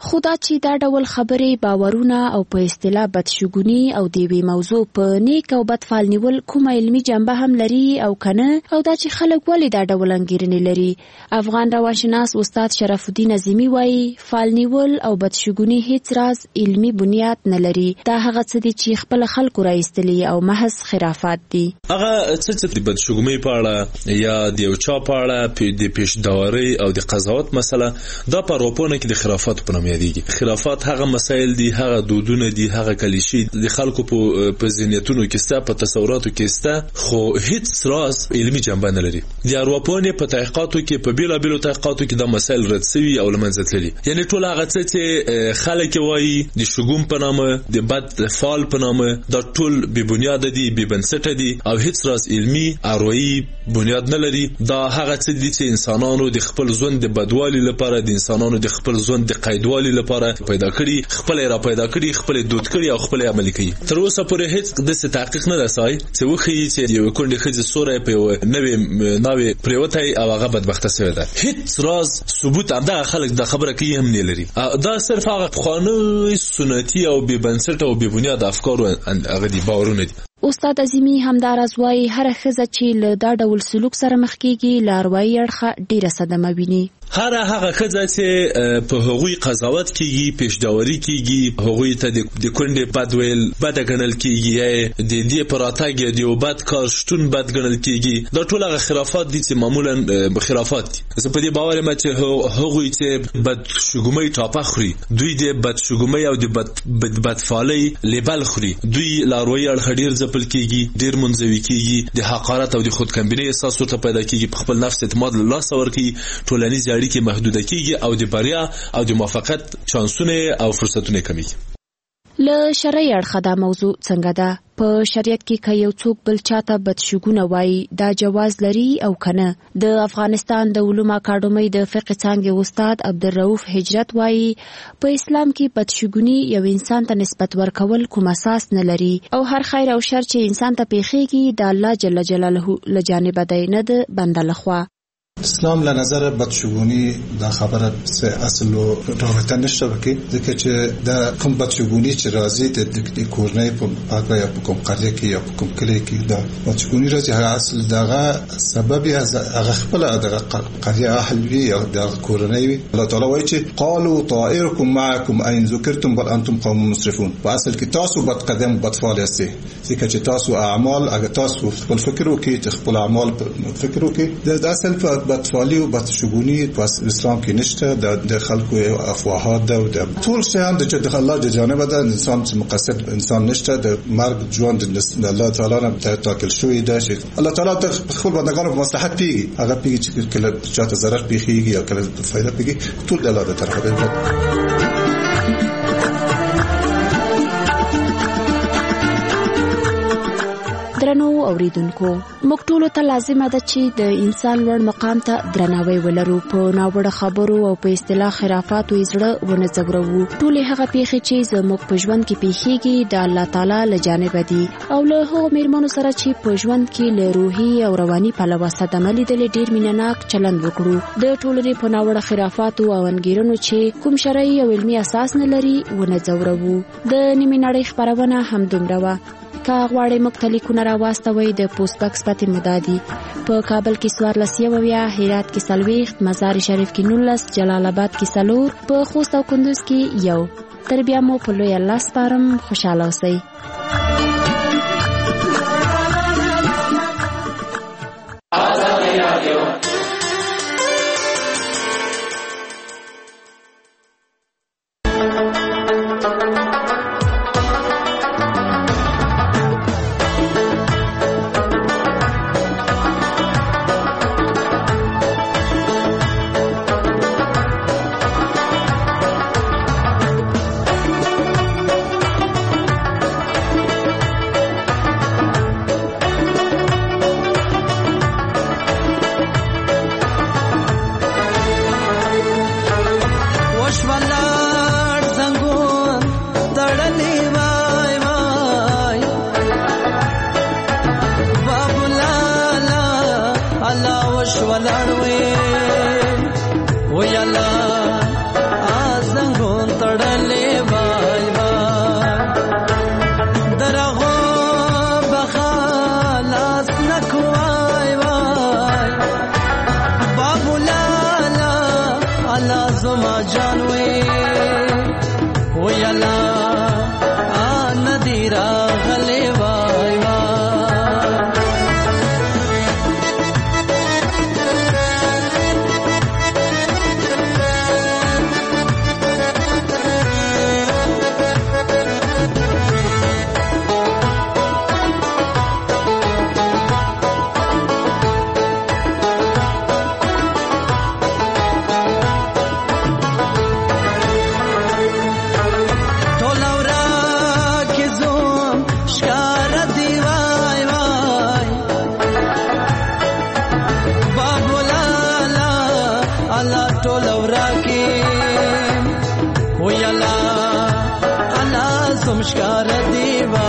خو دا چې دا ډول خبرې باورونه او په اصطلاح بدشګونی او د وی موضوع په نیک او بد فعال نیول کومه علمي جنبه هم لري او کنه او دا چې خلک ولې دا ډول انګیرنې لري. افغان روانشناس استاد شرف الدین عظیمی وایي فعال نیول او بدشګونی هیڅ راز علمي بنیاد نه لري. دا هغه څه دي چې خپل خلکو راایستلي او محض خرافات دي. هغه څه د بدشګونی په اړه یا د یو چا په اړه د پیشداوري او د قضاوت مسله دا په اروپا کې د خرافات په نوم یادېږي. خرافات هغه مسایل دي، هغه دودونه دي، هغه کلیشې د خلکو په ذهنیتونو کې ستا په تصوراتو کې ستا، خو هیڅ راز علمي جنبه نه لري. د اروپا په تحقیقاتو کې په بیلابیلو تحقیقاتو کې دا مسایل رد شوي او له منځه تللي. یعنی ټول هغه څه چې خلک وایي د شګون په نامه، د بد فعال په نامه، دا ټول بې بنیاده دي، بې بنسټه دي او هیڅ راز علمي اروایي بنیاد نه لري. دا هغه څه دي چې انسانانو د خپل ژوند د بدوالي لپاره، د انسانانو د خپل ژوند د قیدوالي لپاره پیدا کړي، خپل را پیدا کړي، خپل دود کړي او خپل عملي کوي. تر اوسه پورې هیڅ د تحقیق نه رسای چې وخی چې یو کونډه خځه سورې په نوې پریوتای او هغه بدبخته شوی ده. هیڅ راز ثبوت دا خلک د خبره کوي هم نه لري. دا صرف هغه خانوي سنتي او بې بنسټه او بې بنیاد افکار هغه دي باورونه دي. استاد عظیمی همدارز وایي هر ښځه چې له دا ډول سلوک سره مخ کیږي له اروایي اړخه ډیره صدمه ویني. هر هغه ښځه چې په هغوی قضاوت کیږي، پیشداوري کیږي، هغوی ته د کونډې بد ویل بد ګڼل کیږي، د دې پر راتګ د یو بد کار شتون بد ګڼل کیږي. دا ټول هغه خرافات دي چې معمولا خرافات دي. زه په دې باور یم چې هغوی چې بد شګومۍ ټاپه خوري، دوی د بد شګومۍ او د بدفعالۍ لیبل خوري، دوی له اروایي اړخه ډیر ځپل کیږي، ډیر منزوي کیږي، د حقارت او د خودکمبینۍ احساس ورته پیدا کیږي، په خپل نفس اعتماد له لاسه ورکوي، ټولنیز اړیکې محدوده کیږي او د بریا او د موفقیت چانسونه او فرصتونه کمیږي. له شرعي اړخه دا موضوع څنګه ده؟ په شریعت کې که یو څوک بل چاته بدشګونه وایي دا جواز لري او کنه؟ د افغانستان د علومو اکاډمۍ د فقه څانګې استاد عبدالرؤف هجرت وایي په اسلام کې بدشګونی یو انسان ته نسبت ورکول کوم اساس نه لري او هر خیر او شر چې انسان ته پیښیږي د الله جل جلاله له جانب دی، نه د بنده لخوا. اسلام له نظر بدشګونی دا خبره څه اصل او رابطه نشته وکړي، ځکه چې دا کوم بدشګونی چې راځي د کورنۍ په پاکه یا په کوم قريه کې یا په کوم کلی کې دا بدشګونی راځي، هغه اصل دغه سبب هغه خپل دغه قريه اهل وي یا د کورنۍ وي. الله تعالی وایي چې قالوا طائركم معكم اين ذكرتم بل انتم قوم مسرفون. په اصل کې تاسو بد قدم بد فعال یاستئ، ځکه چې تاسو اعمال اگه تاسو خپل فکر وکړئ، خپل اعمال فکر وکړئ، د اصل بدفعالی او بدشګونی په اسلام کې نشته. د خلکو افواهات ده او د ټول شیان د الله د جانب ده. انسان چې مقصد انسان نشته، د مرګ ژوند د الله تعالی نه تاکل شوی ده چې الله تعالی د خپل بندگانو په مصلحت پیږي، هغه پیږي چې کله چاته ضرر پیږي یا کله فائدہ پیږي، ټول د الله د طرفه ده. درنو اوریدونکو، موږ ټول ته لازمه ده چې د انسان لوړ مقام ته درناوی ولرو، په ناوړه خبرو او په اصطلاح خرافاتو یې زړه ونه ځوروو. ټولې هغه پیښې چې زموږ په ژوند کې پیښیږي د الله تعالی له جانبه دي او له هغو میرمنو سره چې په ژوند کې له روحي او رواني پلوه صدمه لیدلې ډیر مینهناک چلند وکړو. د ټولنې په ناوړه خرافاتو او انګیرنو چې کوم شرعي او علمي اساس نه لري ونه ځوروو. د نیمې نړۍ خپرونه همدومره وه. که غواړئ موږ ته لیکونه راواستوئ د پوسټ باکس پتې مدادي په کابل کې 14 هرات کې 40 مزار شریف کې 19 جلال آباد کې 4 په خوست او کندوز کې 1. تر بیا مو په لوی الله سپارم. خوشاله اوسئ. ولاړوي ویلا ازنګون زما جان وي ویلا ندی راغلی وای مشکار دیوا